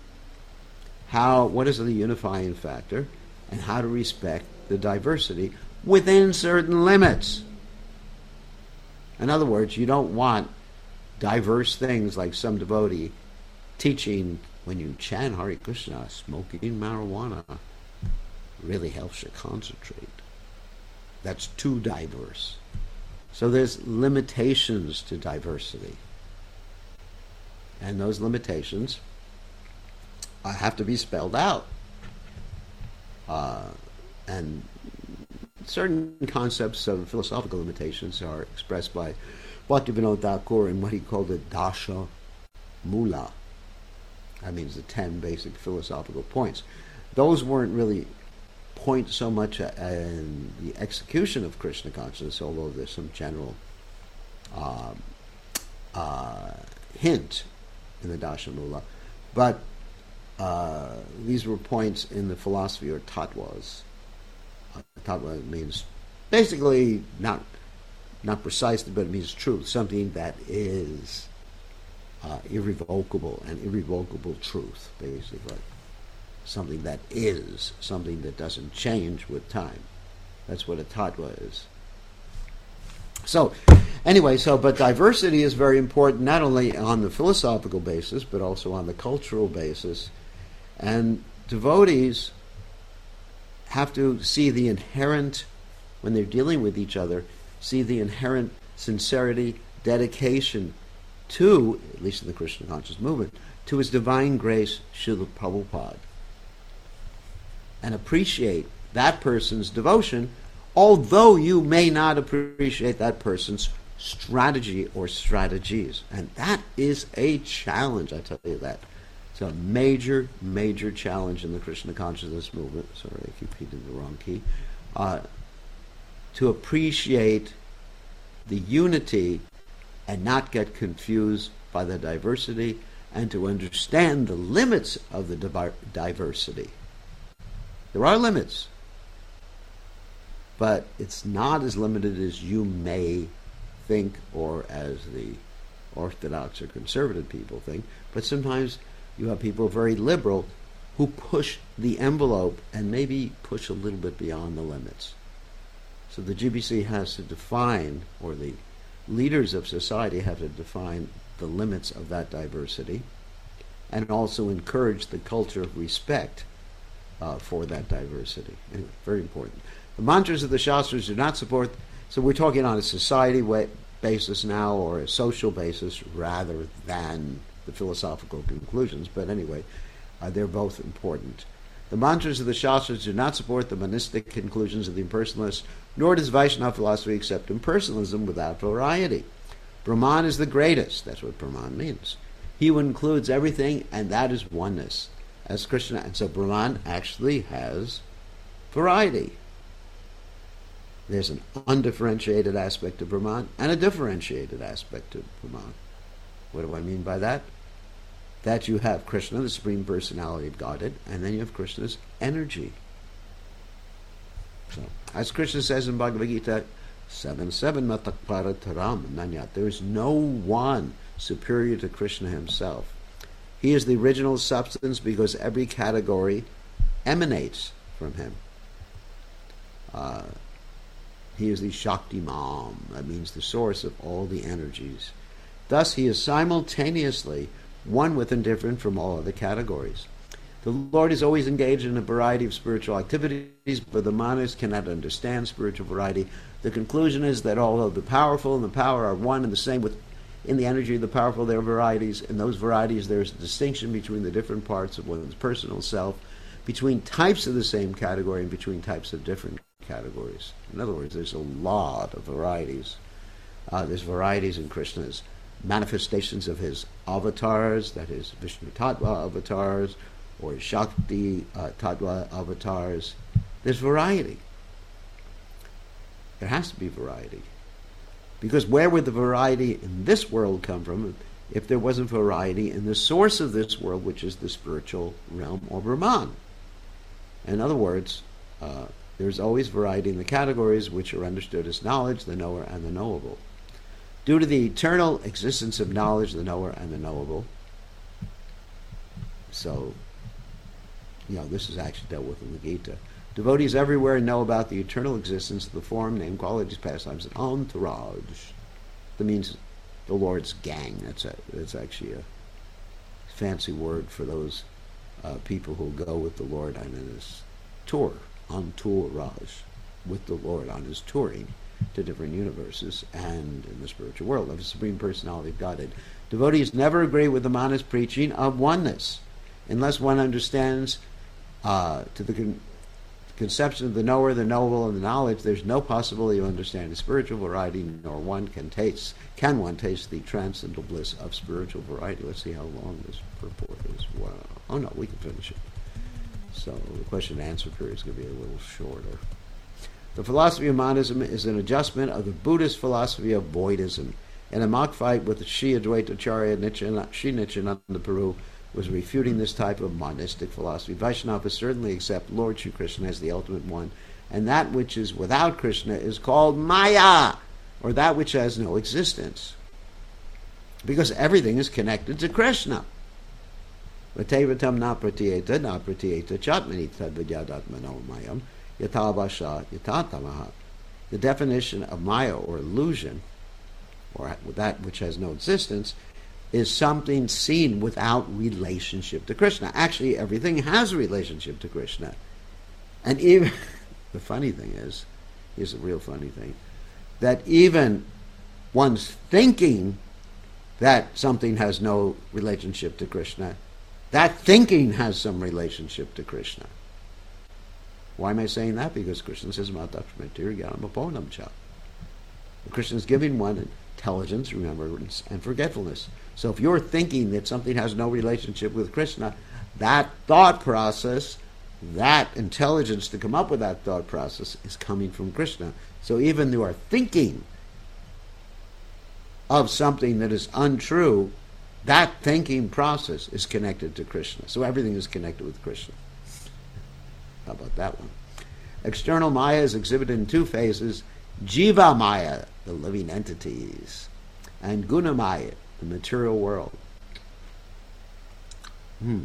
How, what is the unifying factor, and how to respect the diversity within certain limits. In other words, you don't want diverse things like some devotee teaching when you chant Hare Krishna, smoking marijuana really helps you concentrate. That's too diverse. So there's limitations to diversity. And those limitations uh, have to be spelled out. Uh, and certain concepts of philosophical limitations are expressed by Bhaktivinoda Thakur in what he called the Dasha Mula. That means the ten basic philosophical points. Those weren't really point so much in the execution of Krishna consciousness, although there's some general uh, uh, hint in the Dashamula. But uh, these were points in the philosophy or tattvas Tattva means basically not not precisely, but it means truth, something that is uh, irrevocable, and irrevocable truth, basically. Something that is, something that doesn't change with time. That's what a tattva is. So, anyway, so, but diversity is very important, not only on the philosophical basis, but also on the cultural basis. And devotees have to see the inherent, when they're dealing with each other, see the inherent sincerity, dedication to, at least in the Krishna conscious movement, to His divine grace, Srila Prabhupada, and appreciate that person's devotion, although you may not appreciate that person's strategy or strategies. And that is a challenge, I tell you that. It's a major, major challenge in the Krishna consciousness movement. Sorry, I keep hitting the wrong key. Uh, to appreciate the unity and not get confused by the diversity, and to understand the limits of the divi- diversity. There are limits, but it's not as limited as you may think, or as the Orthodox or conservative people think. But sometimes you have people very liberal who push the envelope and maybe push a little bit beyond the limits. So the G B C has to define, or the leaders of society have to define the limits of that diversity, and also encourage the culture of respect uh, for that diversity. Anyway, very important. The mantras of the Shastras do not support, so we're talking on a society way, basis now, or a social basis, rather than the philosophical conclusions, but anyway, uh, they're both important. The mantras of the Shastras do not support the monistic conclusions of the impersonalists, nor does Vaishnava philosophy accept impersonalism without variety. Brahman is the greatest, that's what Brahman means. He who includes everything, and that is oneness, as Krishna. And so Brahman actually has variety. There's an undifferentiated aspect of Brahman and a differentiated aspect of Brahman. What do I mean by that? That you have Krishna, the Supreme Personality of Godhead, and then you have Krishna's energy. So, as Krishna says in Bhagavad Gita seven seven, Matakpara Taram Nanyat, there is no one superior to Krishna himself. He is the original substance because every category emanates from him. Uh, he is the Shaktiman, that means the source of all the energies. Thus he is simultaneously one with and different from all other categories. The Lord is always engaged in a variety of spiritual activities, but the manas cannot understand spiritual variety. The conclusion is that although the powerful and the power are one and the same with in the energy of the powerful, there are varieties. In those varieties there is a distinction between the different parts of one's personal self, between types of the same category, and between types of different categories. In other words, there's a lot of varieties. Uh, there's varieties in Krishna's manifestations of his avatars, that is Vishnu Tattva avatars, or his Shakti uh, Tattva avatars. There's variety. There has to be variety. Because where would the variety in this world come from if there wasn't variety in the source of this world, which is the spiritual realm, or Brahman? In other words, uh, there's always variety in the categories which are understood as knowledge, the knower, and the knowable. Due to the eternal existence of knowledge, the knower, and the knowable. So, you know, this is actually dealt with in the Gita. Devotees everywhere know about the eternal existence of the form, name, qualities, pastimes, and entourage. That means the Lord's gang. That's a, that's actually a fancy word for those uh, people who go with the Lord on his tour, entourage, with the Lord on his touring to different universes and in the spiritual world of the Supreme Personality of Godhead. Devotees never agree with the manas preaching of oneness unless one understands uh, to the con- conception of the knower, the knowable, and the knowledge. There's no possibility of understanding spiritual variety, nor one can taste can one taste the transcendental bliss of spiritual variety. Let's see how long this purport is. Wow. Oh no, we can finish it. So the question and answer period is going to be a little shorter. The philosophy of monism is an adjustment of the Buddhist philosophy of voidism. In a mock fight with Sri Advaitacharya Sri Nityananda Prabhu, was refuting this type of monistic philosophy. Vaishnavas certainly accept Lord Shri Krishna as the ultimate one, and that which is without Krishna is called Maya, or that which has no existence, because everything is connected to Krishna. Vatevatam na pratyeta na pratyeta chatmani tadvidyadatmano mayam yatabasha yatatamaha. The definition of Maya, or illusion, or that which has no existence, is something seen without relationship to Krishna. Actually, everything has a relationship to Krishna. And even, the funny thing is, here's the real funny thing, that even one's thinking that something has no relationship to Krishna, that thinking has some relationship to Krishna. Why am I saying that? Because Krishna says, Krishna is giving one intelligence, remembrance, and forgetfulness. So if you're thinking that something has no relationship with Krishna, that thought process, that intelligence to come up with that thought process is coming from Krishna. So even you are thinking of something that is untrue, that thinking process is connected to Krishna. So everything is connected with Krishna. How about that one? External Maya is exhibited in two phases: Jiva Maya, the living entities, and Guna Maya, the material world. Hmm.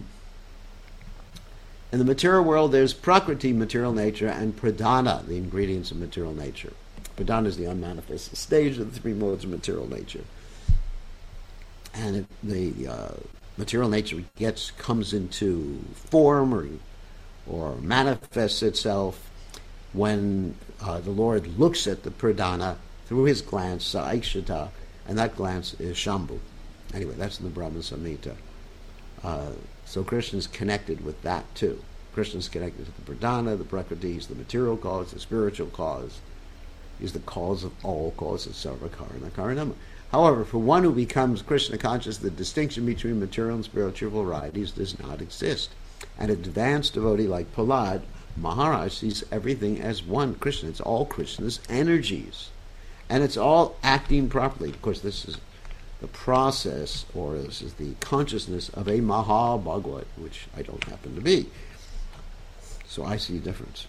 In the material world, there's Prakriti, material nature, and Pradhana, the ingredients of material nature. Pradhana is the unmanifested stage of the three modes of material nature. And it, the uh, material nature gets comes into form or or manifests itself when uh, the Lord looks at the Pradhana through his glance, Saikshata, and that glance is Shambhu. Anyway, that's in the Brahma Samhita. Uh, so Krishna is connected with that too. Krishna is connected to the Pradhana, the Prakriti, he's the material cause, the spiritual cause. He's the cause of all causes, Sarva Karana Karanama. However, for one who becomes Krishna conscious, the distinction between material and spiritual varieties does not exist. An advanced devotee like Prahlad Maharaj sees everything as one Krishna. It's all Krishna's energies. And it's all acting properly. Of course, this is the process, or this is the consciousness of a Maha Bhagavat, which I don't happen to be. So I see a difference.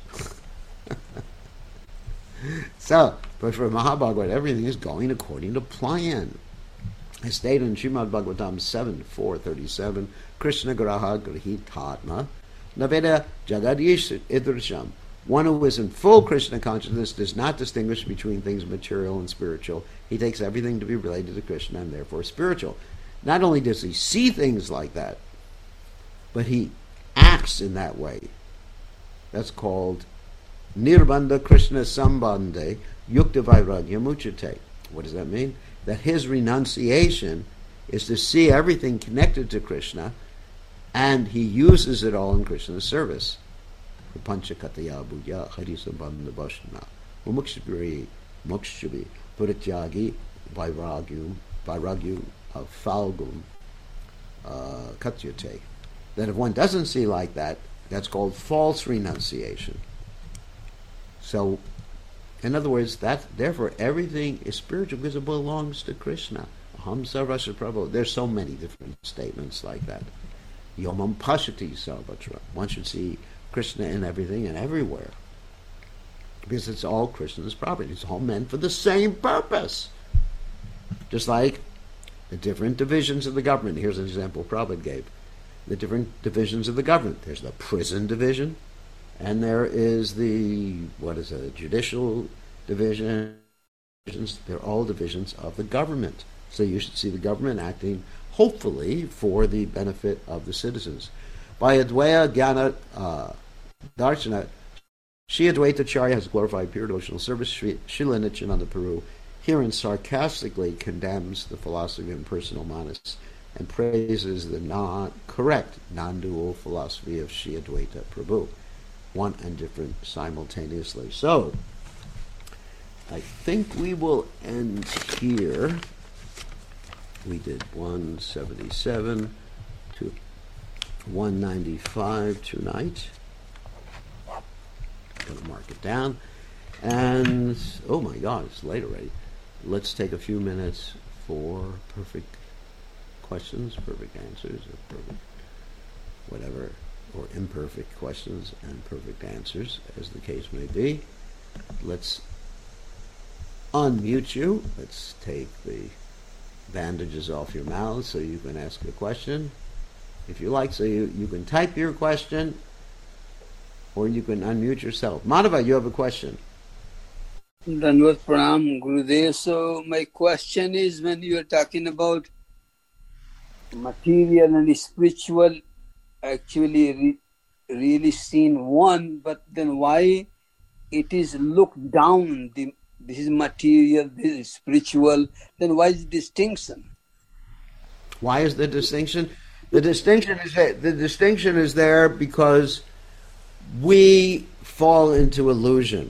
So, but for Maha Bhagavat, everything is going according to plan. I stated in Srimad Bhagavatam seven four thirty-seven, Krishna Graha Grahitatma Naveda Jagadish Idrisham. One who is in full Krishna consciousness does not distinguish between things material and spiritual. He takes everything to be related to Krishna and therefore spiritual. Not only does he see things like that, but he acts in that way. That's called Nirbandha Krishna Sambandhe Yukta Vairagya Muchate. What does that mean? That his renunciation is to see everything connected to Krishna, and he uses it all in Krishna's service. Panchakataya Bhuya Harisambandha Vashna Mumukshapuri Mukshabi Purityagi Vairagyum Vairagyu Falgum Katyate. That if one doesn't see like that, that's called false renunciation. So, in other words, that therefore everything is spiritual because it belongs to Krishna. Aham Sarvasya Prabhu. There's so many different statements like that. Yomam Pashati Sarvatra. One should see Krishna in everything and everywhere, because it's all Krishna's property. It's all meant for the same purpose. Just like the different divisions of the government. Here's an example Prabhupada gave. The different divisions of the government. There's the prison division, and there is the, what is it, judicial division. They're all divisions of the government. So you should see the government acting, hopefully, for the benefit of the citizens. By Advaya Jnana uh, Darshana, Shri Advaita Acharya has glorified pure devotional service. Srila Nityananda Prabhu herein sarcastically condemns the philosophy of impersonal monism and praises the non correct, non-dual philosophy of Shri Advaita Prabhu, one and different simultaneously. So, I think we will end here. We did one seventy-seven to one ninety-five tonight. Going to mark it down. And, oh my God, it's late already. Let's take a few minutes for perfect questions, perfect answers, or perfect whatever, or imperfect questions and perfect answers, as the case may be. Let's unmute you. Let's take the bandages off your mouth so you can ask a question, if you like. So you, you can type your question, or you can unmute yourself. Madhava, you have a question. Dandavat Pranam, Gurudev. So my question is, when you are talking about material and spiritual actually re- really seen one, but then why it is looked down? The, this is material, this is spiritual. Then why is distinction? Why is the distinction? The distinction is that the distinction is there because we fall into illusion.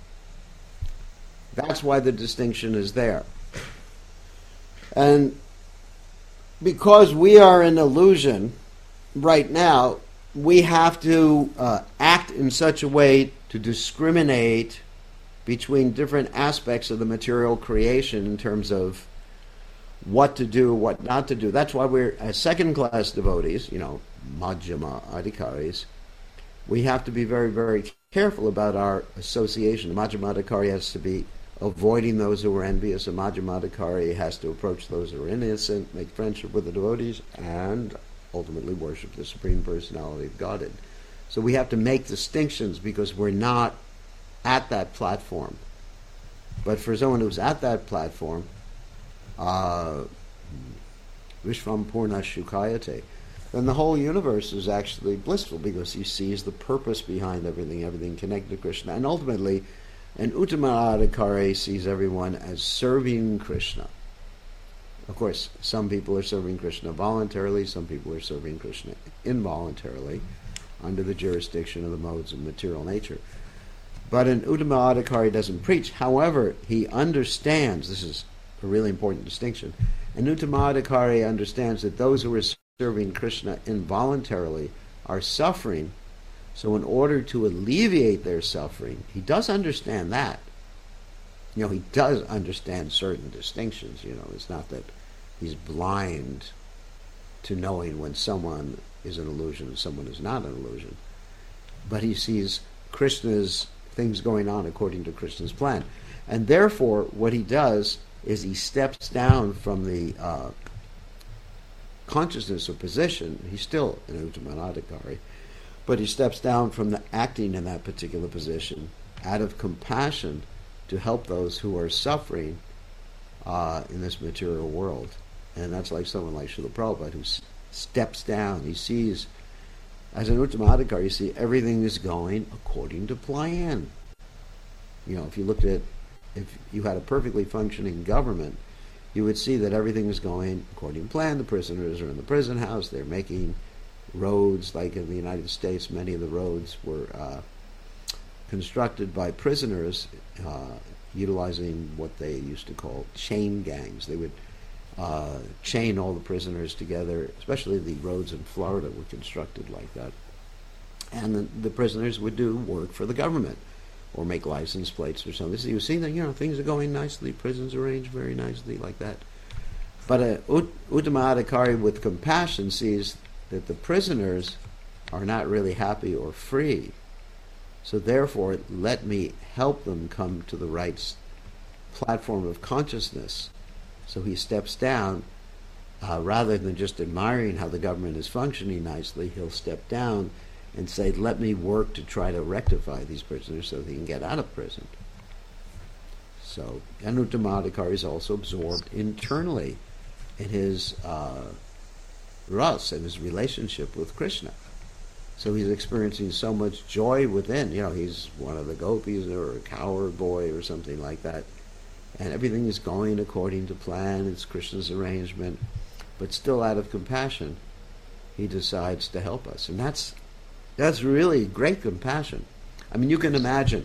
That's why the distinction is there. And because we are in illusion right now, we have to uh, act in such a way to discriminate between different aspects of the material creation in terms of what to do, what not to do. That's why we're, as second-class devotees, you know, Majjhima Adhikaris, we have to be very, very careful about our association. The Majjhima Adhikari has to be avoiding those who are envious. A Majjhima Adhikari has to approach those who are innocent, make friendship with the devotees, and ultimately worship the Supreme Personality of Godhead. So we have to make distinctions because we're not at that platform. But for someone who's at that platform, uh, Vishvam Purna Shukayate, then the whole universe is actually blissful because he sees the purpose behind everything, everything connected to Krishna. And ultimately, an Uttama Adhikari sees everyone as serving Krishna. Of course, some people are serving Krishna voluntarily, some people are serving Krishna involuntarily, under the jurisdiction of the modes of material nature. But an Uttama Adhikari doesn't preach. However, he understands, this is a really important distinction, an Uttama Adhikari understands that those who are serving Krishna involuntarily are suffering. So in order to alleviate their suffering, he does understand that. You know, he does understand certain distinctions. You know, it's not that he's blind to knowing when someone is an illusion and someone is not an illusion. But he sees Krishna's things going on according to Krishna's plan. And therefore, what he does is he steps down from the uh, consciousness or position. He's still an Uttamanadhikari, but he steps down from the acting in that particular position out of compassion to help those who are suffering uh, in this material world. And that's like someone like Srila Prabhupada who s- steps down. He sees, as an Uttamadhikari, you see everything is going according to plan. You know, if you looked at, if you had a perfectly functioning government, you would see that everything is going according to plan. The prisoners are in the prison house. They're making roads, like in the United States, many of the roads were uh, constructed by prisoners uh, utilizing what they used to call chain gangs. They would uh, chain all the prisoners together, especially the roads in Florida were constructed like that. And the, the prisoners would do work for the government or make license plates or something. So you see that, you know, things are going nicely, prisons arranged very nicely like that. But a Ut- Uttamadhikari with compassion sees that the prisoners are not really happy or free. So therefore, let me help them come to the right platform of consciousness. So he steps down, uh, rather than just admiring how the government is functioning nicely, he'll step down and say, let me work to try to rectify these prisoners so they can get out of prison. So Uttamadhikari is also absorbed internally in his uh, ras and his relationship with Krishna. So he's experiencing so much joy within. You know, he's one of the gopis or a cowherd boy or something like that. And everything is going according to plan. It's Krishna's arrangement. But still out of compassion, he decides to help us. And that's that's really great compassion. I mean, you can imagine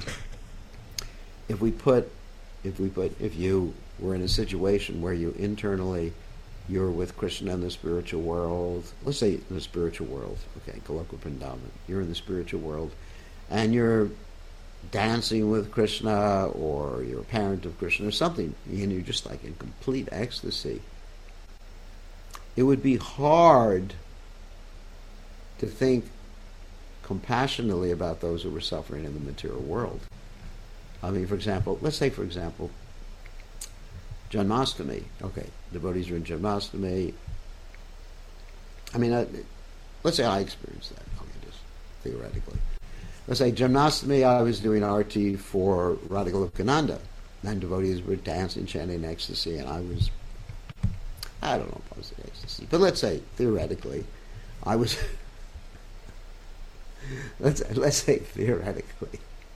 if we put, if we put, if you were in a situation where you internally, you're with Krishna in the spiritual world, let's say in the spiritual world, okay, Goloka Vrindavan, you're in the spiritual world, and you're dancing with Krishna, or you're a parent of Krishna, or something, and you're just like in complete ecstasy. It would be hard to think compassionately about those who were suffering in the material world. I mean, for example, let's say, for example, Janmashtami. Okay, devotees are in Janmashtami. I mean, I, let's say I experienced that. I mean, just theoretically. Let's say Janmashtami, I was doing arti for Radhagolokananda, and devotees were dancing, chanting ecstasy, and I was, I don't know if I was in ecstasy, but let's say, theoretically, I was, let's, let's say theoretically,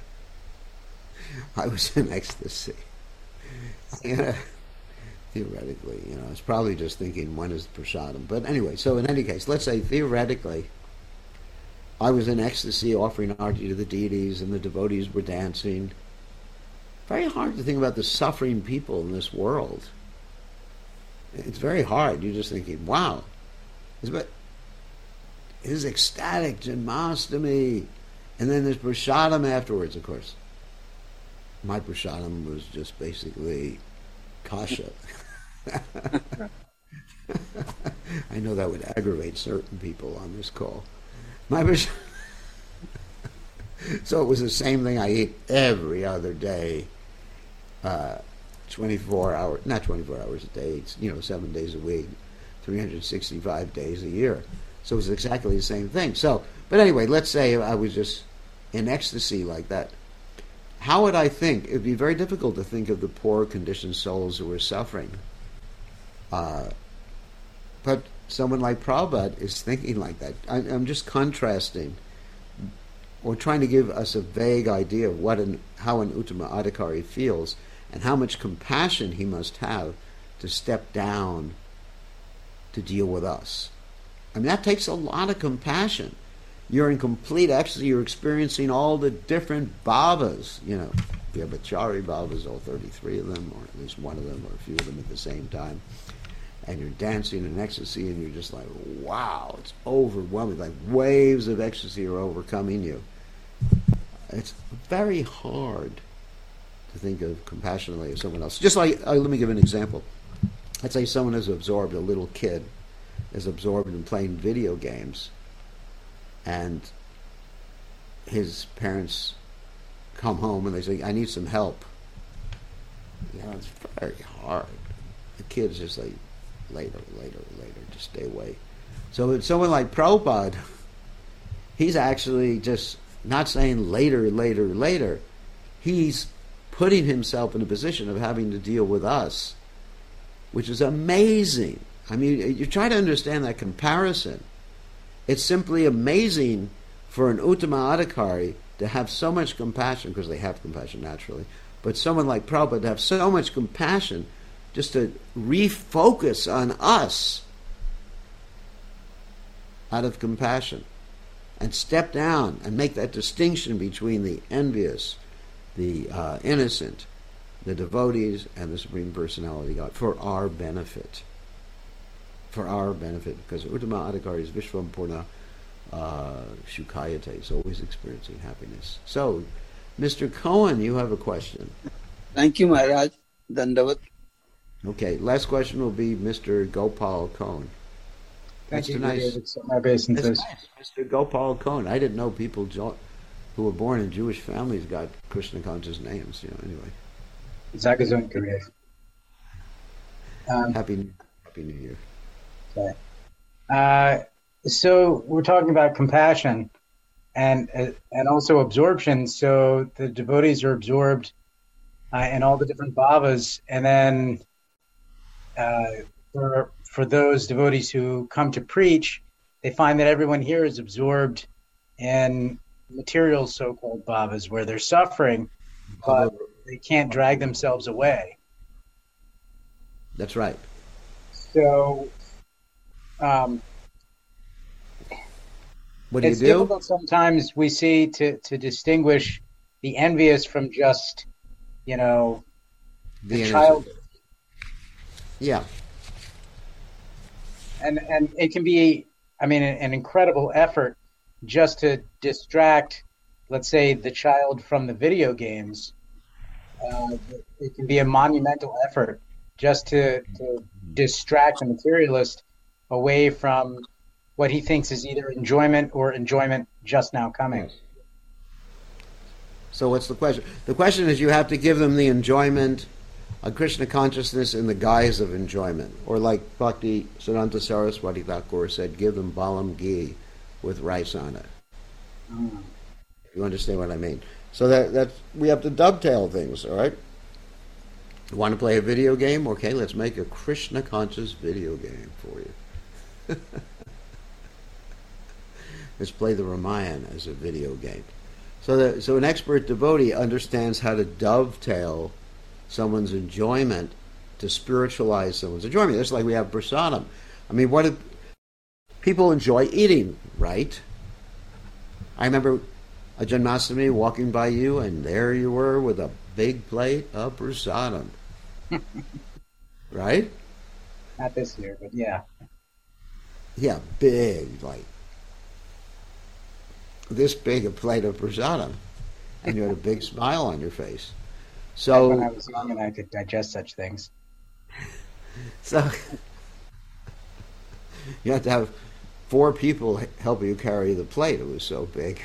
I was in ecstasy. You know, theoretically, you know, I was probably just thinking, when is the prasadam? But anyway, so in any case, let's say theoretically, I was in ecstasy offering arti to the deities and the devotees were dancing. Very hard to think about the suffering people in this world. It's very hard. You're just thinking, wow. But his ecstatic Janmashtami. And then there's prasadam afterwards, of course. My prasadam was just basically kasha. I know that would aggravate certain people on this call. My prasadam. So it was the same thing I ate every other day, uh, twenty-four hours, not twenty-four hours a day, it's, you know, seven days a week, three hundred sixty-five days a year. So it was exactly the same thing. So, but anyway, let's say I was just in ecstasy like that. How would I think? It would be very difficult to think of the poor conditioned souls who were suffering. Uh, but someone like Prabhupada is thinking like that. I, I'm just contrasting, or trying to give us a vague idea of what an, how an Uttama Adhikari feels, and how much compassion he must have to step down to deal with us. I mean, that takes a lot of compassion. You're in complete ecstasy. You're experiencing all the different bhavas. You know, you have Achari bhavas, all thirty-three of them, or at least one of them, or a few of them at the same time. And you're dancing in ecstasy, and you're just like, wow, it's overwhelming. Like waves of ecstasy are overcoming you. It's very hard to think of compassionately of someone else. Just like, uh, let me give an example. Let's say someone is absorbed, a little kid is absorbed in playing video games, and his parents come home and they say, I need some help. You know, it's very hard. The kid's just like, later, later, later, just stay away. So with someone like Prabhupada, he's actually just not saying later, later, later. He's putting himself in a position of having to deal with us, which is amazing. I mean, you try to understand that comparison. It's simply amazing for an Uttama Adhikari to have so much compassion, because they have compassion naturally, but someone like Prabhupada to have so much compassion just to refocus on us out of compassion and step down and make that distinction between the envious, the uh, innocent, the devotees, and the Supreme Personality of God for our benefit. For our benefit, because Uttama Adhikari is Vishvam Purna uh, Shukayate, is always experiencing happiness. So, Mister Cohen, you have a question. Thank you, Maharaj. Dandavat. Okay, last question will be Mister Gopal Cohen. Thank That's you, nice. David. So my obeisances. Nice. Mister Gopal Cohen. I didn't know people jo- who were born in Jewish families got Krishna conscious names. You know. Anyway. Zagazon Korea. Um, happy Happy New Year. Okay. Uh, so we're talking about compassion and uh, and also absorption. So the devotees are absorbed uh, in all the different bhavas, and then uh, for for those devotees who come to preach, they find that everyone here is absorbed in material so-called bhavas, where they're suffering, but they can't drag themselves away. That's right. So. Um, what do it's you do? difficult sometimes we see to, to distinguish the envious from just, you know, the, the child. Yeah. And and it can be, I mean, an, an incredible effort just to distract, let's say, the child from the video games. Uh, it can be a monumental effort just to, to distract the materialist away from what he thinks is either enjoyment or enjoyment just now coming. Yes. So what's the question? The question is you have to give them the enjoyment of Krishna consciousness in the guise of enjoyment. Or like Bhakti Siddhanta Saraswati Thakur said, give them balam ghee with rice on it. Mm. You understand what I mean? So that that's, we have to dovetail things, all right? You want to play a video game? Okay, let's make a Krishna conscious video game for you. Let's play the Ramayana as a video game. So that, so an expert devotee understands how to dovetail someone's enjoyment to spiritualize someone's enjoyment. Just like we have prasadam. I mean, what do people enjoy eating, right? I remember a Janmashtami walking by you, and there you were with a big plate of prasadam. Right? Not this year, but yeah. Yeah, big, like this big a plate of prasadam, and you had a big smile on your face. So when I was young and I could digest such things. So you had to have four people help you carry the plate. It was so big.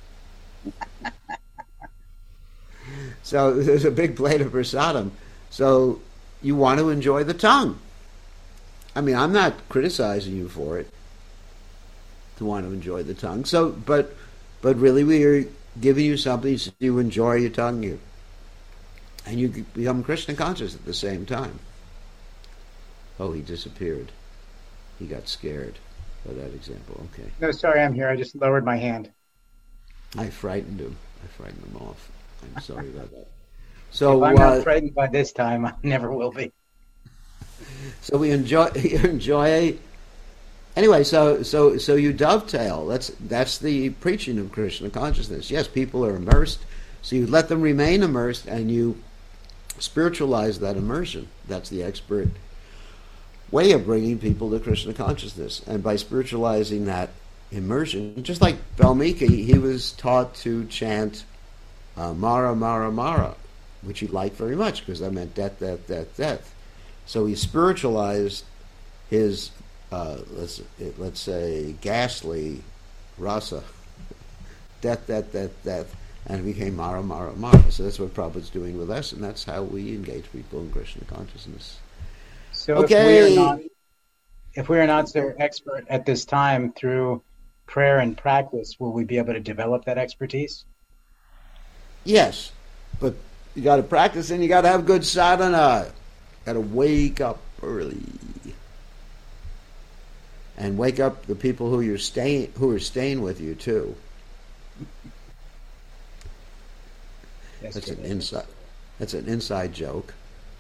So there's a big plate of prasadam. So you want to enjoy the tongue. I mean, I'm not criticizing you for it, to want to enjoy the tongue. So, but, but really, we are giving you something so you enjoy your tongue, you, and you become Krishna conscious at the same time. Oh, he disappeared. He got scared by that example. Okay. No, sorry, I'm here. I just lowered my hand. I frightened him. I frightened him off. I'm sorry about that. So if I'm not uh, frightened by this time, I never will be. So we enjoy enjoy. Anyway, so so so you dovetail. That's that's the preaching of Krishna consciousness. Yes, people are immersed, so you let them remain immersed, and you spiritualize that immersion. That's the expert way of bringing people to Krishna consciousness. And by spiritualizing that immersion, just like Valmiki, he was taught to chant uh, Mara, Mara, Mara, which he liked very much because that meant death, death, death, death. So he spiritualized his, uh, let's let's say, ghastly rasa, death, death, death, death, and it became Mara, Mara, Mara. So that's what Prabhupada's doing with us, and that's how we engage people in Krishna consciousness. So Okay. if we are not, if we are not so expert at this time through prayer and practice, will we be able to develop that expertise? Yes, but you got to practice and you got to have good sadhana. Got to wake up early and wake up the people who you're staying, who are staying with you too. Yes, That's sir. an inside. That's an inside joke.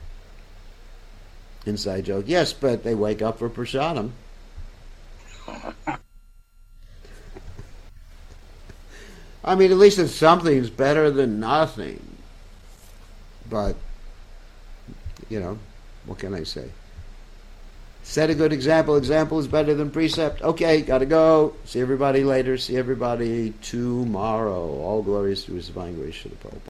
Inside joke. Yes, but they wake up for prasadam. I mean, at least it's something's better than nothing. But, you know, what can I say? Set a good example. Example is better than precept. Okay, gotta go. See everybody later. See everybody tomorrow. All glories to His divine grace. Srila Prabhupada.